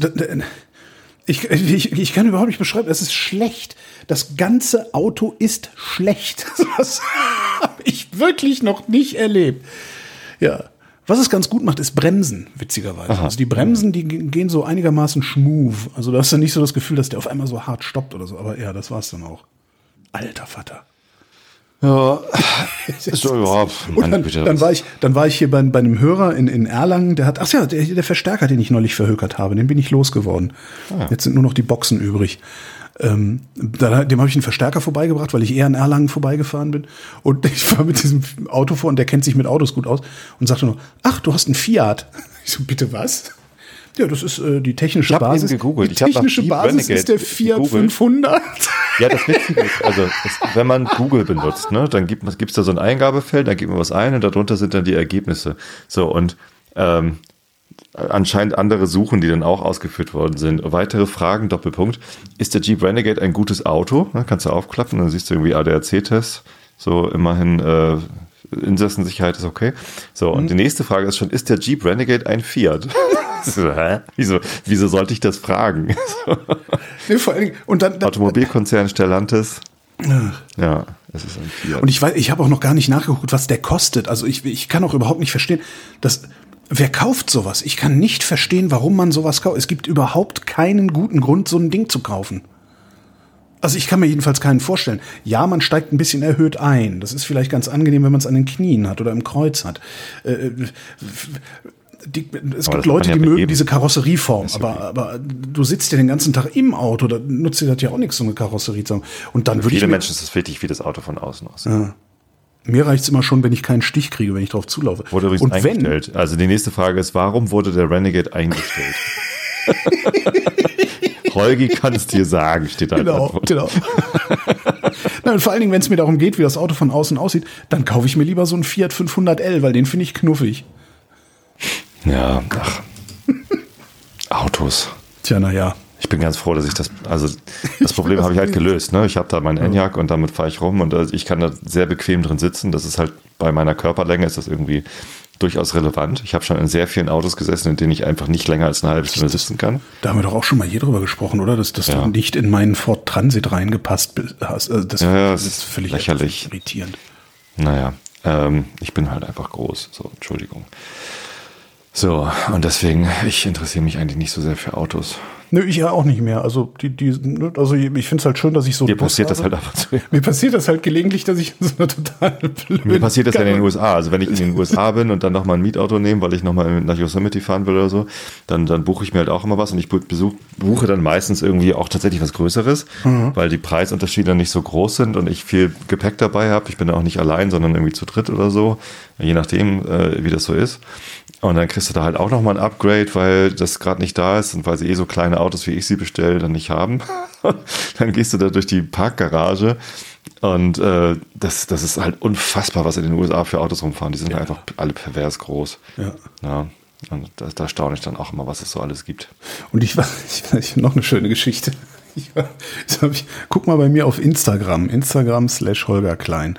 ich kann überhaupt nicht beschreiben, das ist schlecht. Das ganze Auto ist schlecht. Das habe ich wirklich noch nicht erlebt. Ja. Was es ganz gut macht, ist Bremsen, witzigerweise. Aha. Also die Bremsen, die gehen so einigermaßen smooth. Also da hast du nicht so das Gefühl, dass der auf einmal so hart stoppt oder so. Aber ja, das war's dann auch. Alter Vater. Ja, dann war ich hier bei einem Hörer in Erlangen, der hat, der Verstärker, den ich neulich verhökert habe, den bin ich losgeworden. Ah. Jetzt sind nur noch die Boxen übrig. Dem habe ich einen Verstärker vorbeigebracht, weil ich eher in Erlangen vorbeigefahren bin. Und ich fahre mit diesem Auto vor und der kennt sich mit Autos gut aus und sagte nur, ach, du hast einen Fiat. Ich so, bitte was? Ja, das ist die technische Basis. Ich habe gegoogelt. Die technische Basis ist der Fiat 500. Ja, das Witzige ist, also wenn man Google benutzt, ne, dann gibt's da so ein Eingabefeld, dann gibt man was ein und darunter sind dann die Ergebnisse. So, und anscheinend andere Suchen, die dann auch ausgeführt worden sind. Weitere Fragen, Doppelpunkt. Ist der Jeep Renegade ein gutes Auto? Ne, kannst du aufklappen, dann siehst du irgendwie ADAC-Test. So, immerhin Insassensicherheit ist okay. So, und die nächste Frage ist schon, ist der Jeep Renegade ein Fiat? So, hä? Wieso sollte ich das fragen? Nee, vor allem, und dann Automobilkonzern Stellantis. Ja, es ist ein Fiat. Und ich habe auch noch gar nicht nachgeguckt, was der kostet. Also ich kann auch überhaupt nicht verstehen, wer kauft sowas? Ich kann nicht verstehen, warum man sowas kauft. Es gibt überhaupt keinen guten Grund, so ein Ding zu kaufen. Also ich kann mir jedenfalls keinen vorstellen. Ja, man steigt ein bisschen erhöht ein. Das ist vielleicht ganz angenehm, wenn man es an den Knien hat oder im Kreuz hat. Es gibt Leute, die mögen diese Karosserieform, aber du sitzt ja den ganzen Tag im Auto, da nutzt dir das ja auch nichts, so eine Karosserie zu haben. Und dann für viele Menschen ist es wichtig, wie das Auto von außen aussieht. Mir reicht es immer schon, wenn ich keinen Stich kriege, wenn ich drauf zulaufe. Wurde übrigens eingestellt. Also die nächste Frage ist, warum wurde der Renegade eingestellt? Holgi kann es dir sagen, steht da. Genau. Na, und vor allen Dingen, wenn es mir darum geht, wie das Auto von außen aussieht, dann kaufe ich mir lieber so einen Fiat 500L, weil den finde ich knuffig. Ja, Autos. Tja, naja. Ich bin ganz froh, dass ich das Problem habe ich halt gelöst. Ne? Ich habe da meinen Enyaq und damit fahre ich rum und ich kann da sehr bequem drin sitzen. Das ist halt bei meiner Körperlänge ist das irgendwie durchaus relevant. Ich habe schon in sehr vielen Autos gesessen, in denen ich einfach nicht länger als eine halbe Stunde sitzen kann. Da haben wir doch auch schon mal hier drüber gesprochen, oder? Dass du nicht in meinen Ford Transit reingepasst hast. Also das ist völlig lächerlich. Irritierend. Naja, ich bin halt einfach groß. So, Entschuldigung. So, und deswegen, ich interessiere mich eigentlich nicht so sehr für Autos. Nö, ich ja auch nicht mehr. Also ich finde es halt schön, dass ich so. Mir passiert das halt ab und zu. Mir passiert das halt gelegentlich, dass ich in so einer total blöden. Mir passiert das ja in den USA. Also wenn ich in den USA bin und dann nochmal ein Mietauto nehme, weil ich nochmal nach Yosemite fahren will oder so, dann buche ich mir halt auch immer was und ich buche dann meistens irgendwie auch tatsächlich was Größeres, weil die Preisunterschiede nicht so groß sind und ich viel Gepäck dabei habe. Ich bin auch nicht allein, sondern irgendwie zu dritt oder so, je nachdem, wie das so ist. Und dann kriegst du da halt auch nochmal ein Upgrade, weil das gerade nicht da ist und weil sie so kleine Autos, wie ich sie bestelle, dann nicht haben. Dann gehst du da durch die Parkgarage und das ist halt unfassbar, was in den USA für Autos rumfahren. Die sind einfach alle pervers groß. Ja. Und da staune ich dann auch immer, was es so alles gibt. Und ich habe noch eine schöne Geschichte. Guck mal bei mir auf Instagram /Holger Klein.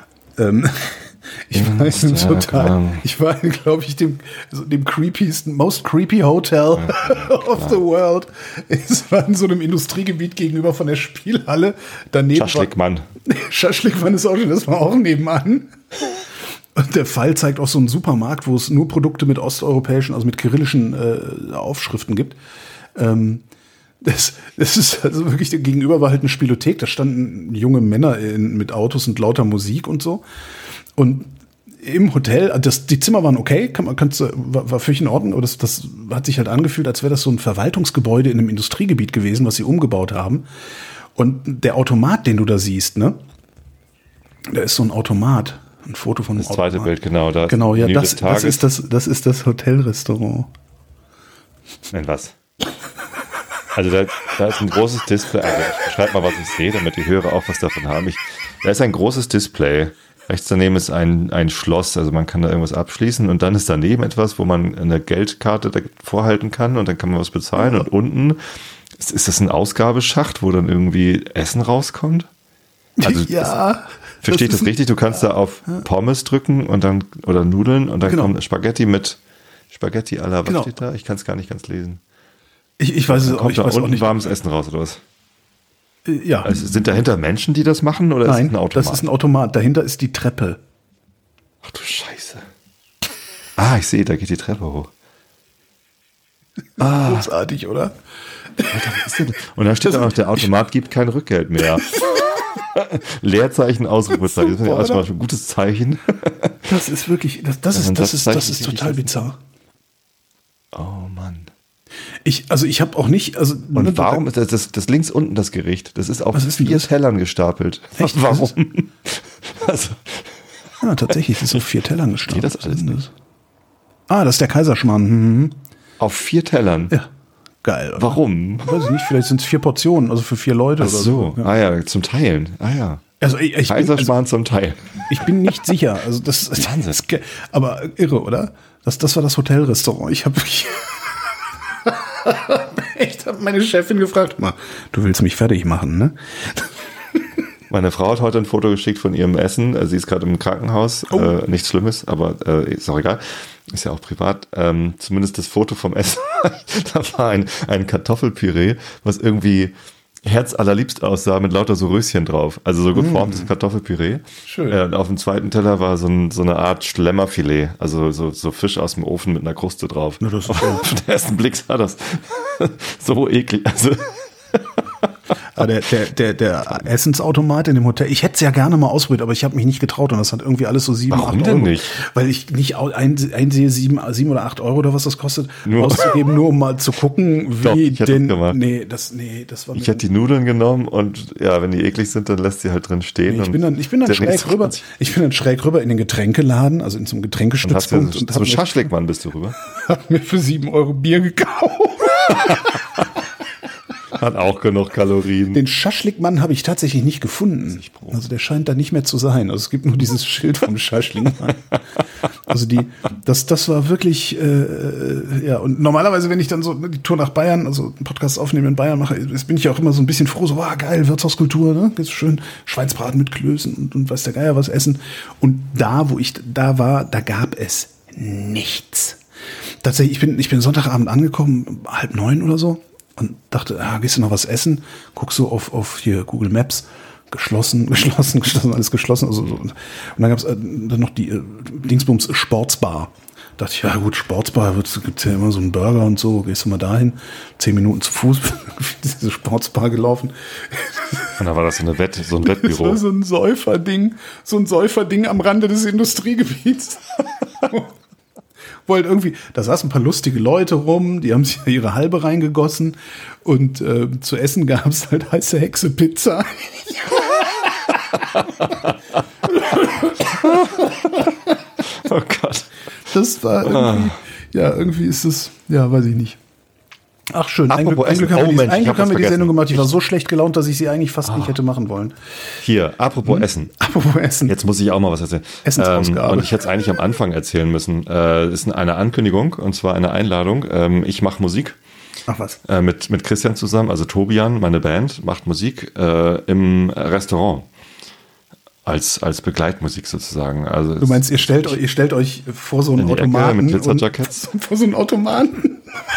Ich war in, glaube ich, dem creepiesten, most creepy Hotel of the world. Es war in so einem Industriegebiet gegenüber von der Spielhalle. Daneben Schaschlikmann. Schaschlikmann ist auch schon, das war auch nebenan. Und der Fall zeigt auch so einen Supermarkt, wo es nur Produkte mit osteuropäischen, also mit kyrillischen Aufschriften gibt. Das ist also wirklich, gegenüber war halt eine Spielothek, da standen junge Männer mit Autos und lauter Musik und so. Und im Hotel, die Zimmer waren okay, war völlig in Ordnung, aber das hat sich halt angefühlt, als wäre das so ein Verwaltungsgebäude in einem Industriegebiet gewesen, was sie umgebaut haben. Und der Automat, den du da siehst, ne? Da ist so ein Automat, ein Foto von einem Automat. Das zweite Bild, genau. Genau, ja, das ist das Hotelrestaurant. Nein, was? Also da ist ein großes Display, also ich beschreibe mal, was ich sehe, damit die Hörer auch was davon haben. Da ist ein großes Display. Rechts daneben ist ein Schloss, also man kann da irgendwas abschließen und dann ist daneben etwas, wo man eine Geldkarte vorhalten kann und dann kann man was bezahlen und unten ist das ein Ausgabeschacht, wo dann irgendwie Essen rauskommt? Also verstehe ich das richtig? Du kannst da auf Pommes drücken und dann oder Nudeln und dann kommt Spaghetti à la, was steht da? Ich kann es gar nicht ganz lesen. Ich weiß es auch, ich weiß auch nicht. Warmes Essen raus oder was? Ja. Also sind dahinter Menschen, die das machen oder Nein, ist es ein Automat? Das ist ein Automat. Dahinter ist die Treppe. Ach du Scheiße. Ich sehe, da geht die Treppe hoch. Großartig, oder? Und da steht auch noch, der Automat gibt kein Rückgeld mehr. Leerzeichen, Ausrufezeichen. Das ist erstmal ein gutes Zeichen. Das ist wirklich, das ist total bizarr. Oh Mann. Ich habe auch nicht, und warum ist das links unten das Gericht? Das ist auf 4 Tellern gestapelt. Echt? Warum? Also. Ja, tatsächlich, das ist auf 4 Tellern gestapelt. Steht das alles nicht? Das ist der Kaiserschmarrn. Auf 4 Tellern? Ja. Geil. Oder? Warum? Weiß ich nicht, vielleicht sind es 4 Portionen, also für 4 Leute. Ach so. Oder so. Ja, zum Teilen. Ja. Also Kaiserschmarrn zum Teil. Ich bin nicht sicher. Also das ist Wahnsinn. Aber irre, oder? Das war das Hotelrestaurant. Ich habe echt meine Chefin gefragt, du willst mich fertig machen, ne? Meine Frau hat heute ein Foto geschickt von ihrem Essen. Sie ist gerade im Krankenhaus. Nichts Schlimmes, aber ist auch egal. Ist ja auch privat. Zumindest das Foto vom Essen. Da war ein Kartoffelpüree, was irgendwie herzallerliebst aussah mit lauter so Röschen drauf. Also so geformtes Kartoffelpüree. Schön. Und auf dem zweiten Teller war so eine Art Schlemmerfilet. Also so Fisch aus dem Ofen mit einer Kruste drauf. Ja, das ist auf den ersten Blick sah das so eklig. Der Essensautomat in dem Hotel, ich hätte es ja gerne mal ausprobiert, aber ich habe mich nicht getraut und das hat irgendwie alles so 7, 8 Euro. Warum denn nicht? Weil ich nicht einsehe, 7 oder 8 Euro oder was das kostet, auszugeben, nur um mal zu gucken, wie Doch, das war. Ich hätte die Nudeln genommen und ja, wenn die eklig sind, dann lässt sie halt drin stehen. Ich bin dann schräg rüber. Ich bin dann schräg rüber in den Getränkeladen, also in so einem Getränkestützpunkt. Und zum Schaschlikmann bist du rüber. Hab mir für 7 Euro Bier gekauft. Hat auch genug Kalorien. Den Schaschlikmann habe ich tatsächlich nicht gefunden. Also der scheint da nicht mehr zu sein. Also es gibt nur dieses Schild vom Schaschlikmann. Also das war wirklich, ja, und normalerweise, wenn ich dann so die Tour nach Bayern, also einen Podcast aufnehmen in Bayern mache, bin ich ja auch immer so ein bisschen froh, so, geil, Wirtshauskultur, ne? Jetzt schön Schweinsbraten mit Klößen und weiß der Geier was essen. Und da, wo ich da war, da gab es nichts. Tatsächlich, ich bin Sonntagabend angekommen, 8:30 oder so, und dachte, gehst du noch was essen? Guckst so auf hier Google Maps, geschlossen, alles geschlossen. Also, und dann gab es dann noch die Dingsbums Sportsbar. Dachte ich, ja gut, Sportsbar, gibt's ja immer so einen Burger und so, gehst du mal dahin, 10 Minuten zu Fuß, diese Sportsbar gelaufen. Und da war das so ein Wettbüro. Das war so ein Säuferding am Rande des Industriegebiets. Wo halt irgendwie, da saßen ein paar lustige Leute rum, die haben sich ihre Halbe reingegossen und zu essen gab es halt heiße Hexe-Pizza. Oh Gott. Das war irgendwie, irgendwie ist es, weiß ich nicht. Ach schön, ein Glück haben wir die Sendung gemacht. Ich war so schlecht gelaunt, dass ich sie eigentlich fast nicht hätte machen wollen. Hier, apropos Essen. Apropos Essen. Jetzt muss ich auch mal was erzählen. Essensausgabe. Und ich hätte es eigentlich am Anfang erzählen müssen. Ist eine Ankündigung, und zwar eine Einladung. Ich mache Musik. Ach was. Mit Christian zusammen, also Tobian, meine Band, macht Musik im Restaurant. Als Begleitmusik sozusagen. Also du meinst, ihr stellt euch vor so einen Automaten mit Glitzerjackets? Vor so einen Automaten?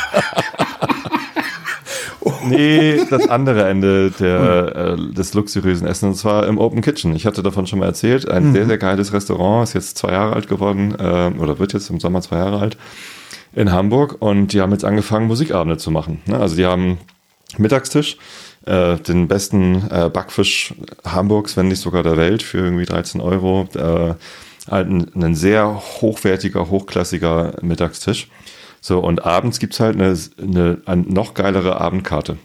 Nee, das andere Ende des luxuriösen Essens, und zwar im Open Kitchen. Ich hatte davon schon mal erzählt. Ein sehr, sehr geiles Restaurant, ist jetzt 2 Jahre alt geworden, oder wird jetzt im Sommer 2 Jahre alt, in Hamburg. Und die haben jetzt angefangen, Musikabende zu machen. Also die haben Mittagstisch, den besten Backfisch Hamburgs, wenn nicht sogar der Welt, für irgendwie 13 Euro. Halt ein sehr hochwertiger, hochklassiger Mittagstisch. So, und abends gibt's halt eine noch geilere Abendkarte.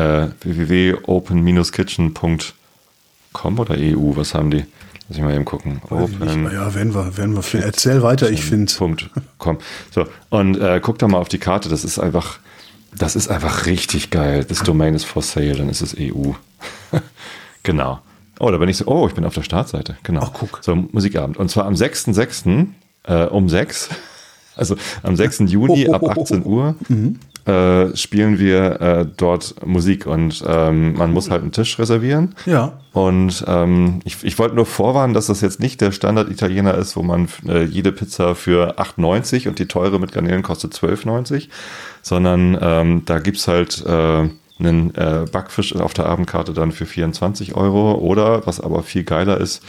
www.open-kitchen.com oder EU, was haben die? Lass ich mal eben gucken. Open. Ja, werden wir. Erzähl weiter, ich finde. .com. So, und guck da mal auf die Karte, das ist einfach richtig geil. Das Domain is for sale, dann ist es EU. Genau. Oh, da bin ich so, ich bin auf der Startseite. Genau. Ach, guck. So, Musikabend. Und zwar am 6.6. Um 6. Also am 6. Juni ab 18 Uhr spielen wir dort Musik, und man muss halt einen Tisch reservieren. Ja. Und ich wollte nur vorwarnen, dass das jetzt nicht der Standard-Italiener ist, wo man jede Pizza für 8,90 und die teure mit Garnelen kostet 12,90, sondern da gibt's halt einen Backfisch auf der Abendkarte dann für 24 Euro, oder, was aber viel geiler ist,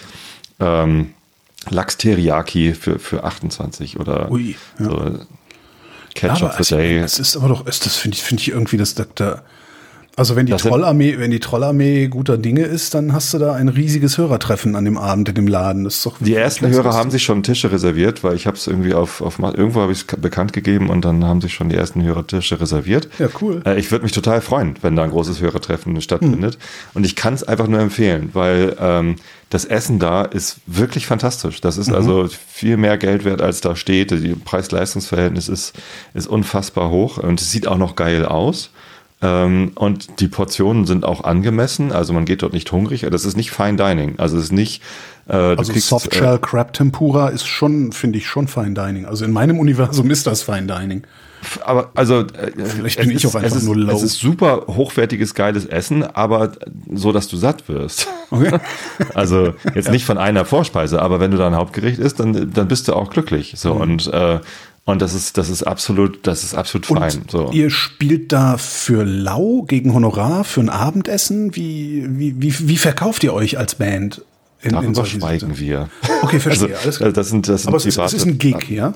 Lachs Teriyaki für 28 oder so Ketchup for Day. Das ist aber doch, das finde ich irgendwie, dass da also wenn die Trollarmee guter Dinge ist, dann hast du da ein riesiges Hörertreffen an dem Abend in dem Laden. Das ist doch die ersten Hörer haben sich schon Tische reserviert, weil ich habe es irgendwie irgendwo habe ich es bekannt gegeben, und dann haben sich schon die ersten Hörer Tische reserviert. Ja, cool. Ich würde mich total freuen, wenn da ein großes Hörertreffen stattfindet. Und ich kann es einfach nur empfehlen, weil das Essen da ist wirklich fantastisch. Das ist also viel mehr Geld wert, als da steht. Die Preis-Leistungs-Verhältnis ist unfassbar hoch, und es sieht auch noch geil aus. Und die Portionen sind auch angemessen, also man geht dort nicht hungrig. Das ist nicht Fine Dining, also es ist nicht Softshell Crab Tempura ist schon, finde ich, schon Fine Dining. Also in meinem Universum ist das Fine Dining. Aber also vielleicht bin ich auch einfach nur low. Es ist super hochwertiges, geiles Essen, aber so, dass du satt wirst. Okay. Also jetzt nicht von einer Vorspeise, aber wenn du da ein Hauptgericht isst, dann bist du auch glücklich. So, und das ist absolut fein. So. Ihr spielt da für lau gegen Honorar für ein Abendessen? Wie verkauft ihr euch als Band? Darüber schweigen wir. Okay, verstehe. Also, das sind aber es ist ein Gig, ja?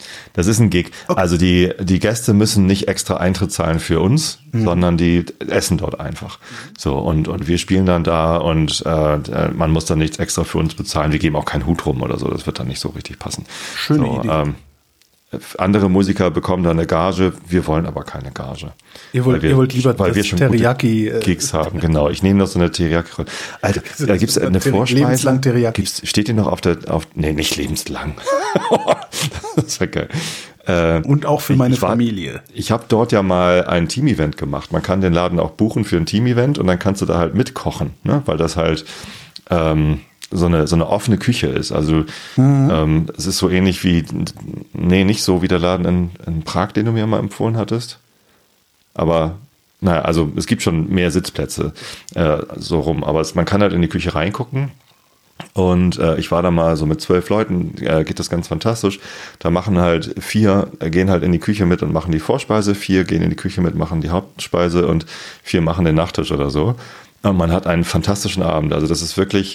Das ist ein Gig. Okay. Also die Gäste müssen nicht extra Eintritt zahlen für uns, sondern die essen dort einfach. So, und wir spielen dann da und man muss dann nichts extra für uns bezahlen. Wir geben auch keinen Hut rum oder so. Das wird dann nicht so richtig passen. Schöne Idee. Andere Musiker bekommen da eine Gage, wir wollen aber keine Gage. Ihr wollt lieber weil wir schon Teriyaki Gigs haben, genau. Ich nehme noch so eine Teriyaki-Rolle. Alter, da gibt es eine Vorspeise. Lebenslang Teriyaki. Steht die noch nee, nicht lebenslang. Das wäre geil. Und auch für meine Familie. Ich habe dort ja mal ein Team-Event gemacht. Man kann den Laden auch buchen für ein Team-Event und dann kannst du da halt mitkochen, ne? Weil das halt so eine offene Küche ist. Also es ist so ähnlich wie, nicht so wie der Laden in Prag, den du mir mal empfohlen hattest. Aber naja, also es gibt schon mehr Sitzplätze so rum. Aber man kann halt in die Küche reingucken. Und ich war da mal so mit 12 Leuten, geht das ganz fantastisch. Da machen halt 4, gehen halt in die Küche mit und machen die Vorspeise, 4 gehen in die Küche mit, machen die Hauptspeise und 4 machen den Nachtisch oder so. Und man hat einen fantastischen Abend. Also das ist wirklich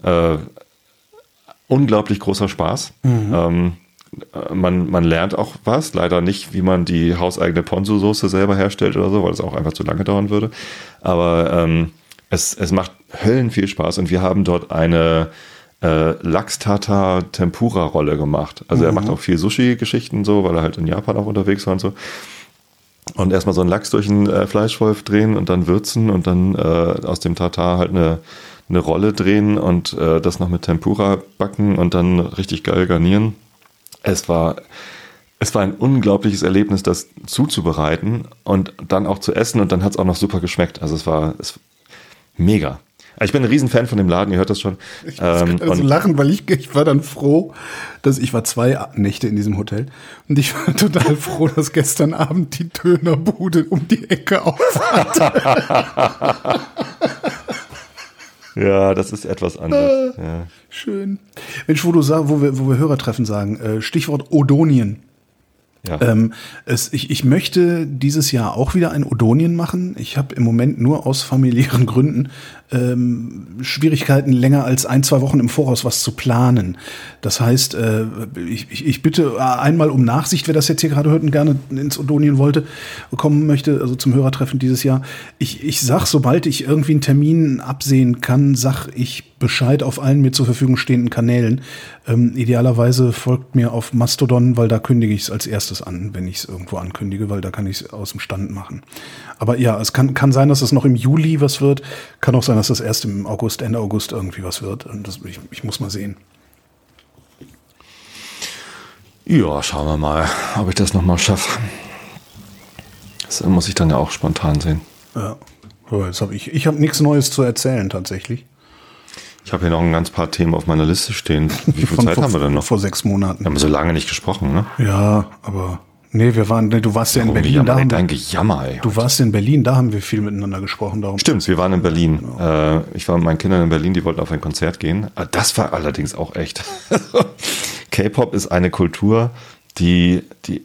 unglaublich großer Spaß. Man lernt auch was, leider nicht, wie man die hauseigene Ponzu-Soße selber herstellt oder so, weil es auch einfach zu lange dauern würde. Aber es macht Höllen viel Spaß und wir haben dort eine Lachs-Tartar-Tempura-Rolle gemacht. Also er macht auch viel Sushi-Geschichten so, weil er halt in Japan auch unterwegs war und so. Und erstmal so einen Lachs durch einen Fleischwolf drehen und dann würzen und dann aus dem Tartar halt eine Rolle drehen und das noch mit Tempura backen und dann richtig geil garnieren. Es war ein unglaubliches Erlebnis, das zuzubereiten und dann auch zu essen und dann hat es auch noch super geschmeckt. Also es war mega. Ich bin ein Riesenfan von dem Laden, ihr hört das schon. Ich muss also lachen, weil ich war dann froh, dass ich war 2 Nächte in diesem Hotel und ich war total froh, dass gestern Abend die Dönerbude um die Ecke auf hatte. Ja, das ist etwas anders. Ja. Schön. Mensch, wo wir Hörertreffen sagen, Stichwort Odonien. Ja. Ich möchte dieses Jahr auch wieder ein Odonien machen. Ich habe im Moment nur aus familiären Gründen Schwierigkeiten, länger als 1-2 Wochen im Voraus was zu planen. Das heißt, ich bitte einmal um Nachsicht, wer das jetzt hier gerade hört und gerne ins Odonien kommen möchte, also zum Hörertreffen dieses Jahr. Ich sag, sobald ich irgendwie einen Termin absehen kann, sag ich Bescheid auf allen mir zur Verfügung stehenden Kanälen. Idealerweise folgt mir auf Mastodon, weil da kündige ich es als erstes an, wenn ich es irgendwo ankündige, weil da kann ich es aus dem Stand machen. Aber ja, es kann sein, dass es noch im Juli was wird. Kann auch sein, dass das erst im August, Ende August irgendwie was wird. Und ich muss mal sehen. Ja, schauen wir mal, ob ich das nochmal schaffe. Das muss ich dann ja auch spontan sehen. Ja, jetzt ich habe nichts Neues zu erzählen tatsächlich. Ich habe hier noch ein ganz paar Themen auf meiner Liste stehen. Wie viel Zeit haben wir denn noch? Vor 6 Monaten. Wir haben so lange nicht gesprochen, ne? Ja, aber nee, du warst ja in Berlin. Dein Gejammer, ey. Du warst in Berlin, da haben wir viel miteinander gesprochen. Darum. Stimmt, wir waren in Berlin. Genau. Ich war mit meinen Kindern in Berlin, die wollten auf ein Konzert gehen. Das war allerdings auch echt. K-Pop ist eine Kultur, die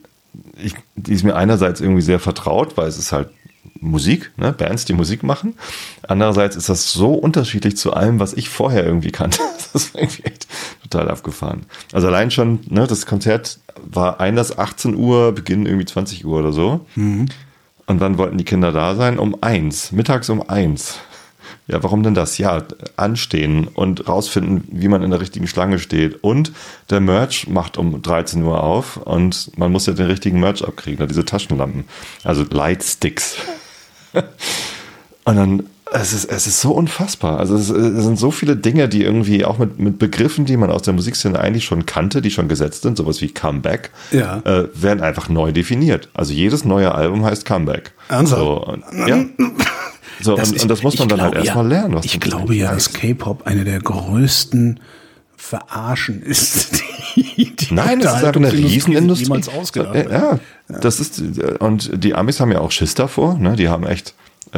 ist mir einerseits irgendwie sehr vertraut, weil es ist halt Musik, ne? Bands, die Musik machen. Andererseits ist das so unterschiedlich zu allem, was ich vorher irgendwie kannte. Das war irgendwie echt total abgefahren. Also allein schon, ne, das Konzert war Einlass 18 Uhr, Beginn irgendwie 20 Uhr oder so. Und wann wollten die Kinder da sein? Mittags um 1. Ja, warum denn das? Ja, anstehen und rausfinden, wie man in der richtigen Schlange steht. Und der Merch macht um 13 Uhr auf und man muss ja den richtigen Merch abkriegen, diese Taschenlampen. Also Lightsticks. Und dann, es ist so unfassbar. Also es sind so viele Dinge, die irgendwie auch mit Begriffen, die man aus der Musikszene eigentlich schon kannte, die schon gesetzt sind, sowas wie Comeback, ja. Werden einfach neu definiert. Also jedes neue Album heißt Comeback. So, ja. So, und das muss man dann halt erstmal lernen. Ich glaube ja, dass K-Pop eine der größten Verarschen ist. Nein, das ist einfach eine Riesenindustrie. Niemals ausgedacht. Ja, das ist, und die Amis haben ja auch Schiss davor, ne? Die haben echt,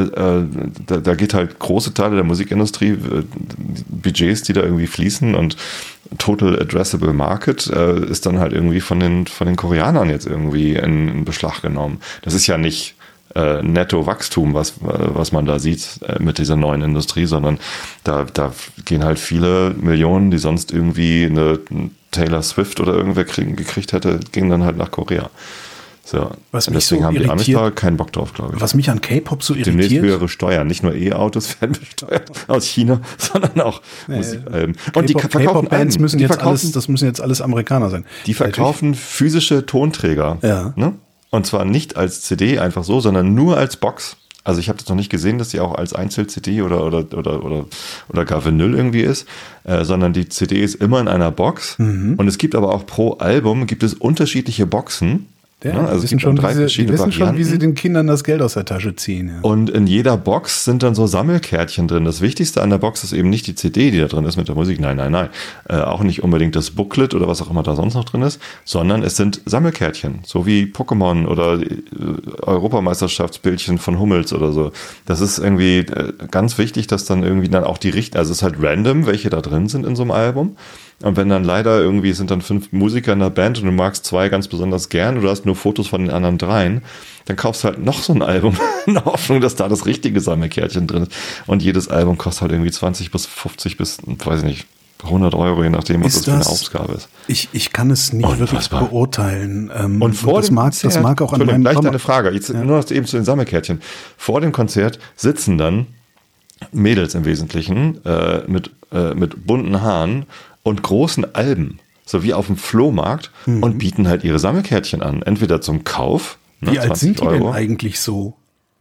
da geht halt große Teile der Musikindustrie, Budgets, die da irgendwie fließen und Total Addressable Market ist dann halt irgendwie von den Koreanern jetzt irgendwie in Beschlag genommen. Das ist ja nicht Netto-Wachstum, was man da sieht mit dieser neuen Industrie, sondern da gehen halt viele Millionen, die sonst irgendwie eine Taylor Swift oder irgendwer gekriegt hätte, ging dann halt nach Korea. So. Was und mich deswegen so haben die Amis irritiert- da keinen Bock drauf, glaube ich. Was mich an K-Pop so Demnächst irritiert, höhere Steuern. Nicht nur E-Autos werden besteuert aus China, sondern auch Musikalben. Und die verkaufen K-Pop-Bands Alben. müssen Die jetzt verkaufen, das müssen jetzt alles Amerikaner sein. die verkaufen physische Tonträger. Ja. Ne? Und zwar nicht als CD einfach so, sondern nur als Box. Also ich habe das noch nicht gesehen, dass die auch als Einzel-CD oder gar Vinyl irgendwie ist, sondern die CD ist immer in einer Box. Und es gibt aber auch pro Album gibt es unterschiedliche Boxen. Ja, Ne? Also die es gibt dann drei die verschiedene wissen schon, wie Varianten. sie den Kindern das Geld aus der Tasche ziehen. Ja. Und in jeder Box sind dann so Sammelkärtchen drin. Das Wichtigste an der Box ist eben nicht die CD, die da drin ist mit der Musik. Nein. Auch nicht unbedingt das Booklet oder was auch immer da sonst noch drin ist, sondern es sind Sammelkärtchen. So wie Pokémon oder Europameisterschaftsbildchen von Hummels oder so. Das ist irgendwie ganz wichtig, dass dann irgendwie dann auch also es ist halt random, welche da drin sind in so einem Album. Und wenn dann leider irgendwie sind dann 5 Musiker in der Band und du magst 2 ganz besonders gern oder hast nur Fotos von den anderen 3, dann kaufst du halt noch so ein Album in der Hoffnung, dass da das richtige Sammelkärtchen drin ist. Und jedes Album kostet halt irgendwie 20 bis 50 bis, weiß ich nicht, 100 Euro, je nachdem, was das für eine Ausgabe ist. Ich kann es nicht Unfassbar. wirklich beurteilen. Und vor das dem mag auch an meinem gleich deine Frage. Jetzt nur noch eben zu den Sammelkärtchen. Vor dem Konzert sitzen dann Mädels im Wesentlichen mit bunten Haaren und großen Alben, so wie auf dem Flohmarkt, und bieten halt ihre Sammelkärtchen an. Entweder zum Kauf, Wie alt sind die denn Euro, eigentlich so?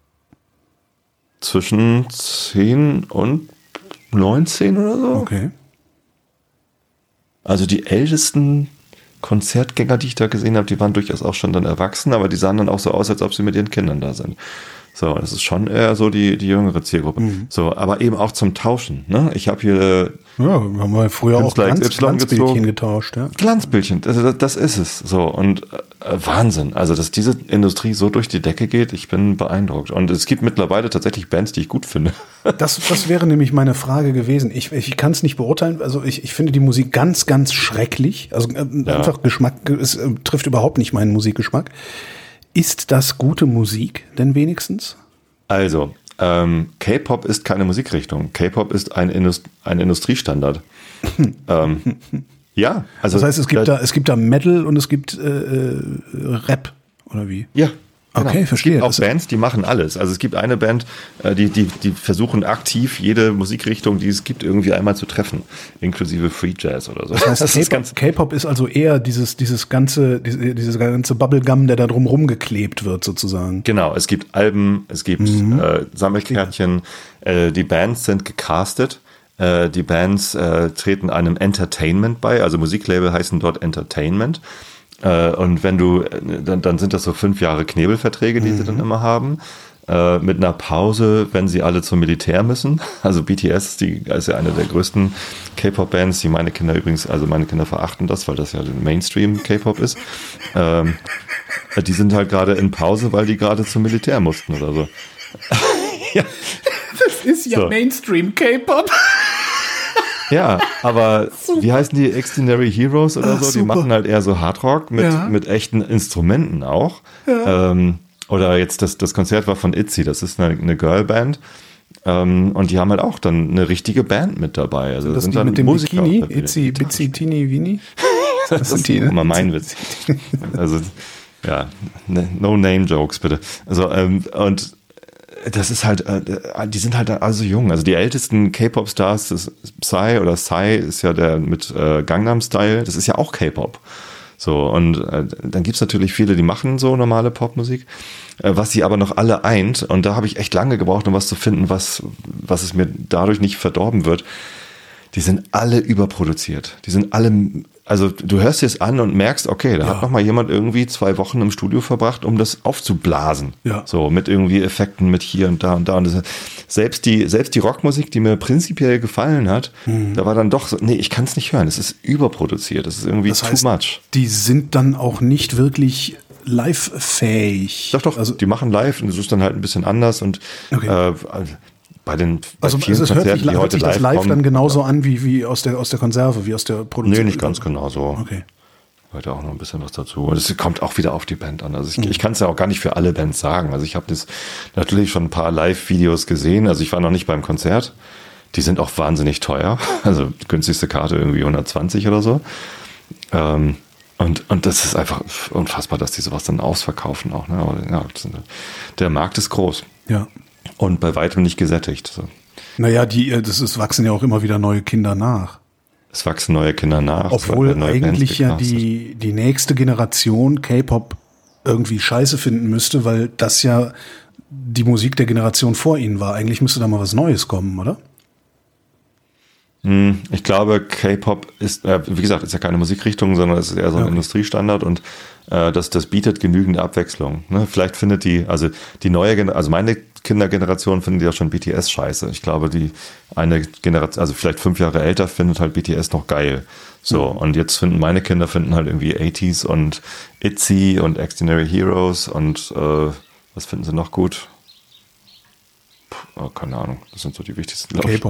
zwischen 10 und 19 oder so. Okay. Also die ältesten Konzertgänger, die ich da gesehen habe, die waren durchaus auch schon dann erwachsen, aber die sahen dann auch so aus, als ob sie mit ihren Kindern da sind. So, das ist schon eher so die jüngere Zielgruppe. So, aber eben auch zum Tauschen. Ne? Ich habe hier Ja, haben wir früher auch Künstler XY Glanzbildchen gezogen. getauscht. Ja. Glanzbildchen, das ist es. So, und Wahnsinn. Also, dass diese Industrie so durch die Decke geht, ich bin beeindruckt. Und es gibt mittlerweile tatsächlich Bands, die ich gut finde. Das wäre nämlich meine Frage gewesen. Ich kann es nicht beurteilen. Also ich finde die Musik ganz, ganz schrecklich. Also einfach Geschmack, es trifft überhaupt nicht meinen Musikgeschmack. Ist das gute Musik denn wenigstens? Also, K-Pop ist keine Musikrichtung. K-Pop ist ein Industriestandard. Ja, also. Das heißt, es gibt da Metal und es gibt Rap, oder wie? Ja. Okay, Genau. verstehe. Es gibt auch Bands, die machen alles. Also es gibt eine Band, die versuchen aktiv jede Musikrichtung, die es gibt, irgendwie einmal zu treffen, inklusive Free Jazz oder so. Das heißt, K-Pop ist also eher diese ganze Bubblegum, der da drumherum geklebt wird, sozusagen. Genau, es gibt Alben, es gibt Sammelkärtchen, die Bands sind gecastet. Die Bands treten einem Entertainment bei, also Musiklabel heißen dort Entertainment. Und wenn du, dann sind das so 5 Jahre Knebelverträge, die sie dann immer haben, mit einer Pause, wenn sie alle zum Militär müssen. Also BTS ist ja eine der größten K-Pop-Bands, die meine Kinder verachten das, weil das ja Mainstream K-Pop ist. Die sind halt gerade in Pause, weil die gerade zum Militär mussten oder so. Ja. Das ist ja so. Mainstream K-Pop. Ja, aber wie heißen die Extraordinary Heroes oder so? Die machen halt eher so Hardrock mit echten Instrumenten auch. Ja. Oder jetzt das Konzert war von ITZY, das ist eine Girlband. Und die haben halt auch dann eine richtige Band mit dabei. Also das sind die dann mit dem Musiker Bikini? ITZY, Bitsy, Tini, Vini? Das ist immer mein Witz. Also, ja, No-Name-Jokes bitte. Also, und das ist halt, die sind halt also jung. Also die ältesten K-Pop-Stars, das Psy ist ja der mit Gangnam Style, das ist ja auch K-Pop. So, und dann gibt's natürlich viele, die machen so normale Popmusik, was sie aber noch alle eint. Und da habe ich echt lange gebraucht, um was zu finden, was es mir dadurch nicht verdorben wird. Die sind alle überproduziert. Die sind alle, also du hörst dir es an und merkst, okay, da hat noch mal jemand irgendwie 2 Wochen im Studio verbracht, um das aufzublasen. Ja. So, mit irgendwie Effekten, mit hier und da und da. Und das, selbst die Rockmusik, die mir prinzipiell gefallen hat, da war dann doch so, nee, ich kann es nicht hören. Es ist überproduziert. Es ist irgendwie too much. Die sind dann auch nicht wirklich live-fähig. Doch, also die machen live und es ist dann halt ein bisschen anders und bei vielen Konzerten, die heute das live kommen, dann genauso an wie aus der Konserve, wie aus der Produktion? Nee, nicht ganz genau so. Okay. Heute auch noch ein bisschen was dazu. Und es kommt auch wieder auf die Band an. Also ich kann es ja auch gar nicht für alle Bands sagen. Also ich habe das natürlich schon ein paar Live-Videos gesehen. Also ich war noch nicht beim Konzert. Die sind auch wahnsinnig teuer. Also die günstigste Karte irgendwie 120 oder so. Und das ist einfach unfassbar, dass die sowas dann ausverkaufen auch. Ne? Aber ja, der Markt ist groß. Ja. Und bei weitem nicht gesättigt. So. Naja, wachsen ja auch immer wieder neue Kinder nach. Es wachsen neue Kinder nach. Obwohl eigentlich ja die nächste Generation K-Pop irgendwie scheiße finden müsste, weil das ja die Musik der Generation vor ihnen war. Eigentlich müsste da mal was Neues kommen, oder? Ich glaube, K-Pop ist, wie gesagt, ist ja keine Musikrichtung, sondern es ist eher so ein Industriestandard und das bietet genügend Abwechslung. Ne? Vielleicht findet also die neue Generation, also meine Kindergeneration findet ja schon BTS scheiße. Ich glaube, die eine Generation, also vielleicht 5 Jahre älter, findet halt BTS noch geil. So, und jetzt meine Kinder finden halt irgendwie 80s und ITZY und Extraordinary Heroes und was finden sie noch gut? Keine Ahnung, das sind so die wichtigsten, glaube ich. K-Pop.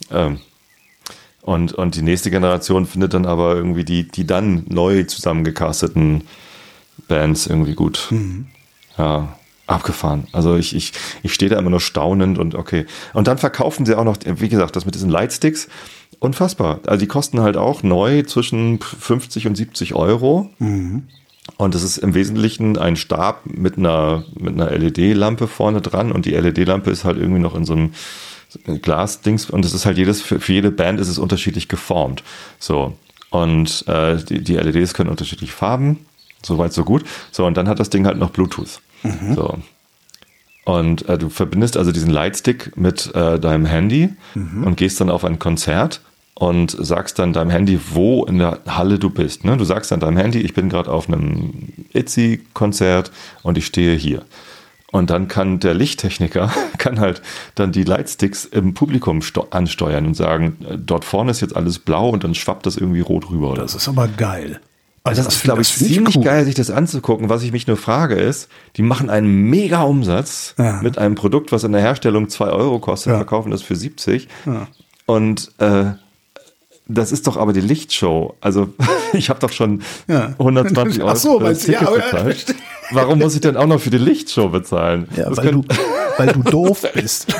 Und die nächste Generation findet dann aber irgendwie die dann neu zusammengecasteten Bands irgendwie gut. Mhm. Ja, abgefahren. Also ich stehe da immer nur staunend und okay. Und dann verkaufen sie auch noch, wie gesagt, das mit diesen Lightsticks. Unfassbar. Also die kosten halt auch neu zwischen 50 und 70 Euro. Mhm. Und das ist im Wesentlichen ein Stab mit einer LED-Lampe vorne dran und die LED-Lampe ist halt irgendwie noch in so einem Glasdings und es ist halt für jede Band ist es unterschiedlich geformt. So. Und die LEDs können unterschiedlich Farben. Soweit, so gut. So, und dann hat das Ding halt noch Bluetooth. Mhm. So. Und du verbindest also diesen Lightstick mit deinem Handy und gehst dann auf ein Konzert und sagst dann deinem Handy, wo in der Halle du bist. Ne? Du sagst dann deinem Handy, ich bin gerade auf einem ITZY-Konzert und ich stehe hier. Und dann kann der Lichttechniker halt dann die Lightsticks im Publikum ansteuern und sagen, dort vorne ist jetzt alles blau und dann schwappt das irgendwie rot rüber. Das ist aber geil. Also das ist, glaube ich, ziemlich geil, sich das anzugucken. Was ich mich nur frage ist, die machen einen mega Umsatz mit einem Produkt, was in der Herstellung 2 Euro kostet, verkaufen das für 70. Ja. Und das ist doch aber die Lichtshow. Also ich habe doch schon 120 Euro für das Ticket bezahlt. Warum muss ich denn auch noch für die Lichtshow bezahlen? Ja, weil du doof bist.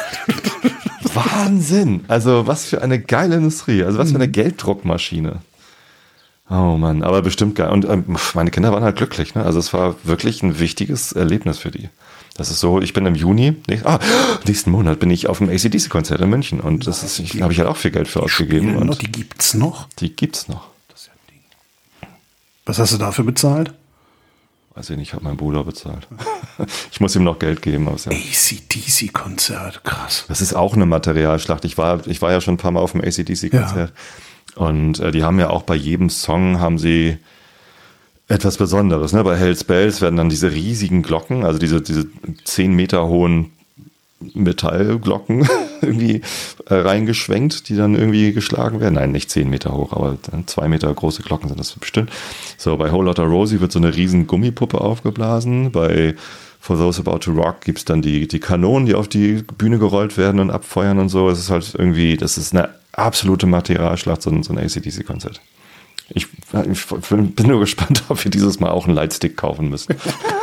Wahnsinn. Also was für eine geile Industrie. Also was für eine Gelddruckmaschine. Oh Mann, aber bestimmt geil. Und meine Kinder waren halt glücklich. Ne? Also es war wirklich ein wichtiges Erlebnis für die. Das ist so, ich bin im Juni, nächsten Monat bin ich auf dem AC/DC-Konzert in München. Und das ist, habe ich halt auch viel Geld für ausgegeben. Und die gibt's noch? Die gibt's noch. Das ist ja ein Ding. Was hast du dafür bezahlt? Weiß ich nicht, ich habe meinen Bruder bezahlt. Ich muss ihm noch Geld geben. AC/DC-Konzert, krass. Das ist auch eine Materialschlacht. Ich war ja schon ein paar Mal auf dem AC/DC-Konzert. Ja. Und die haben ja auch bei jedem Song haben sie etwas Besonderes. Ne? Bei Hell's Bells werden dann diese riesigen Glocken, also diese 10 Meter hohen Metallglocken irgendwie reingeschwenkt, die dann irgendwie geschlagen werden. Nein, nicht 10 Meter hoch, aber 2 Meter große Glocken sind das bestimmt. So, bei Whole Lotta Rosie wird so eine riesen Gummipuppe aufgeblasen. Bei For Those About to Rock gibt es dann die Kanonen, die auf die Bühne gerollt werden und abfeuern und so. Es ist halt irgendwie, das ist eine absolute Materialschlacht, so ein AC/DC-Konzert. Ich bin nur gespannt, ob wir dieses Mal auch einen Lightstick kaufen müssen.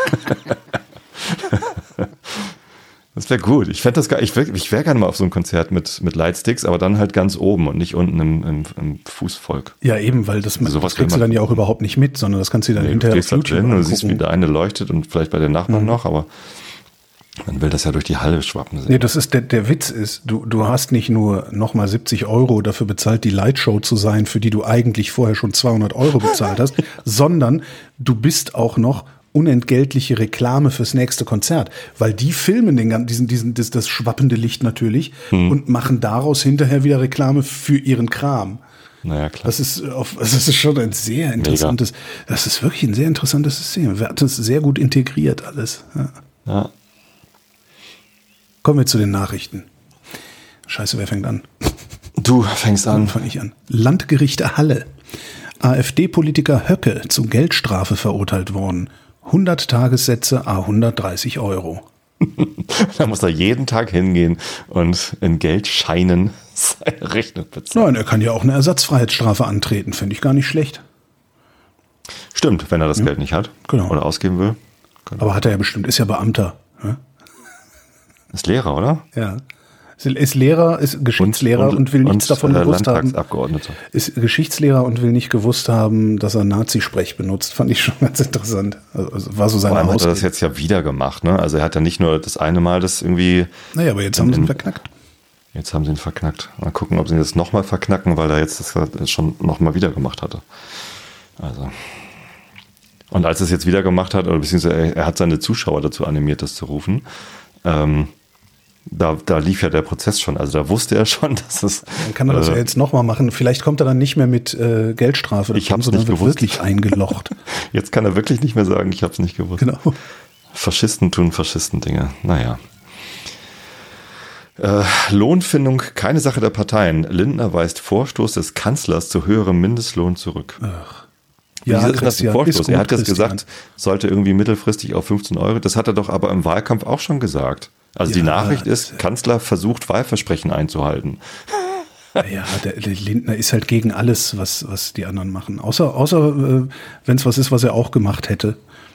Das wäre gut. Ich fände das geil. Ich wäre gerne mal auf so einem Konzert mit Lightsticks, aber dann halt ganz oben und nicht unten im Fußvolk. Ja, eben, weil das kriegst du dann ja auch überhaupt nicht mit, sondern das kannst du dann hinterher auf YouTube angucken. Du siehst, wie der eine leuchtet und vielleicht bei den Nachbarn noch, aber man will das ja durch die Halle schwappen sehen. Nee, das ist der Witz ist, du hast nicht nur nochmal 70 Euro dafür bezahlt, die Lightshow zu sein, für die du eigentlich vorher schon 200 Euro bezahlt hast, sondern du bist auch noch unentgeltliche Reklame fürs nächste Konzert, weil die filmen das schwappende Licht natürlich und machen daraus hinterher wieder Reklame für ihren Kram. Naja, klar. Das ist schon ein sehr interessantes, das ist wirklich ein sehr interessantes System. Wir hatten das sehr gut integriert alles. Ja. Kommen wir zu den Nachrichten. Scheiße, wer fängt an? Du fängst an. Dann fange ich an. Landgerichte Halle. AfD-Politiker Höcke zu Geldstrafe verurteilt worden. 100 Tagessätze, 130 Euro. Da muss er jeden Tag hingehen und in Geldscheinen seine Rechnung bezahlen. Nein, er kann ja auch eine Ersatzfreiheitsstrafe antreten. Fände ich gar nicht schlecht. Stimmt, wenn er das Geld nicht hat oder ausgeben will. Genau. Aber hat er ja bestimmt, ist ja Beamter. Ja? Ist Lehrer, oder? Ja. Ist Lehrer, ist Geschichtslehrer und will nichts davon gewusst haben. Landtagsabgeordneter. Ist Geschichtslehrer und will nicht gewusst haben, dass er Nazi-Sprech benutzt. Fand ich schon ganz interessant. Also war so seine Vor allem hat er Ausrede. das jetzt ja wieder gemacht, ne? Also er hat ja nicht nur das eine Mal das irgendwie. Naja, aber jetzt haben sie ihn verknackt. Jetzt haben sie ihn verknackt. Mal gucken, ob sie ihn jetzt nochmal verknacken, weil er jetzt das schon nochmal wieder gemacht hatte. Also. Und als er es jetzt wieder gemacht hat, oder beziehungsweise er hat seine Zuschauer dazu animiert, das zu rufen, da lief ja der Prozess schon. Also da wusste er schon, dass es... Dann kann er das ja jetzt nochmal machen. Vielleicht kommt er dann nicht mehr mit Geldstrafe. Ich habe es nicht gewusst. Wirklich eingelocht. Jetzt kann er wirklich nicht mehr sagen, ich habe es nicht gewusst. Genau. Faschisten tun Faschisten-Dinge. Naja. Lohnfindung, keine Sache der Parteien. Lindner weist Vorstoß des Kanzlers zu höherem Mindestlohn zurück. Ach. Wie Ja, ist das ein Vorstoß? ist gut, Er hat jetzt Christian. gesagt, sollte irgendwie mittelfristig auf 15 Euro. Das hat er doch aber im Wahlkampf auch schon gesagt. Also die Ja, Nachricht ist, Kanzler versucht Wahlversprechen einzuhalten. Ja, der Lindner ist halt gegen alles, was die anderen machen. Außer wenn es was ist, was er auch gemacht hätte.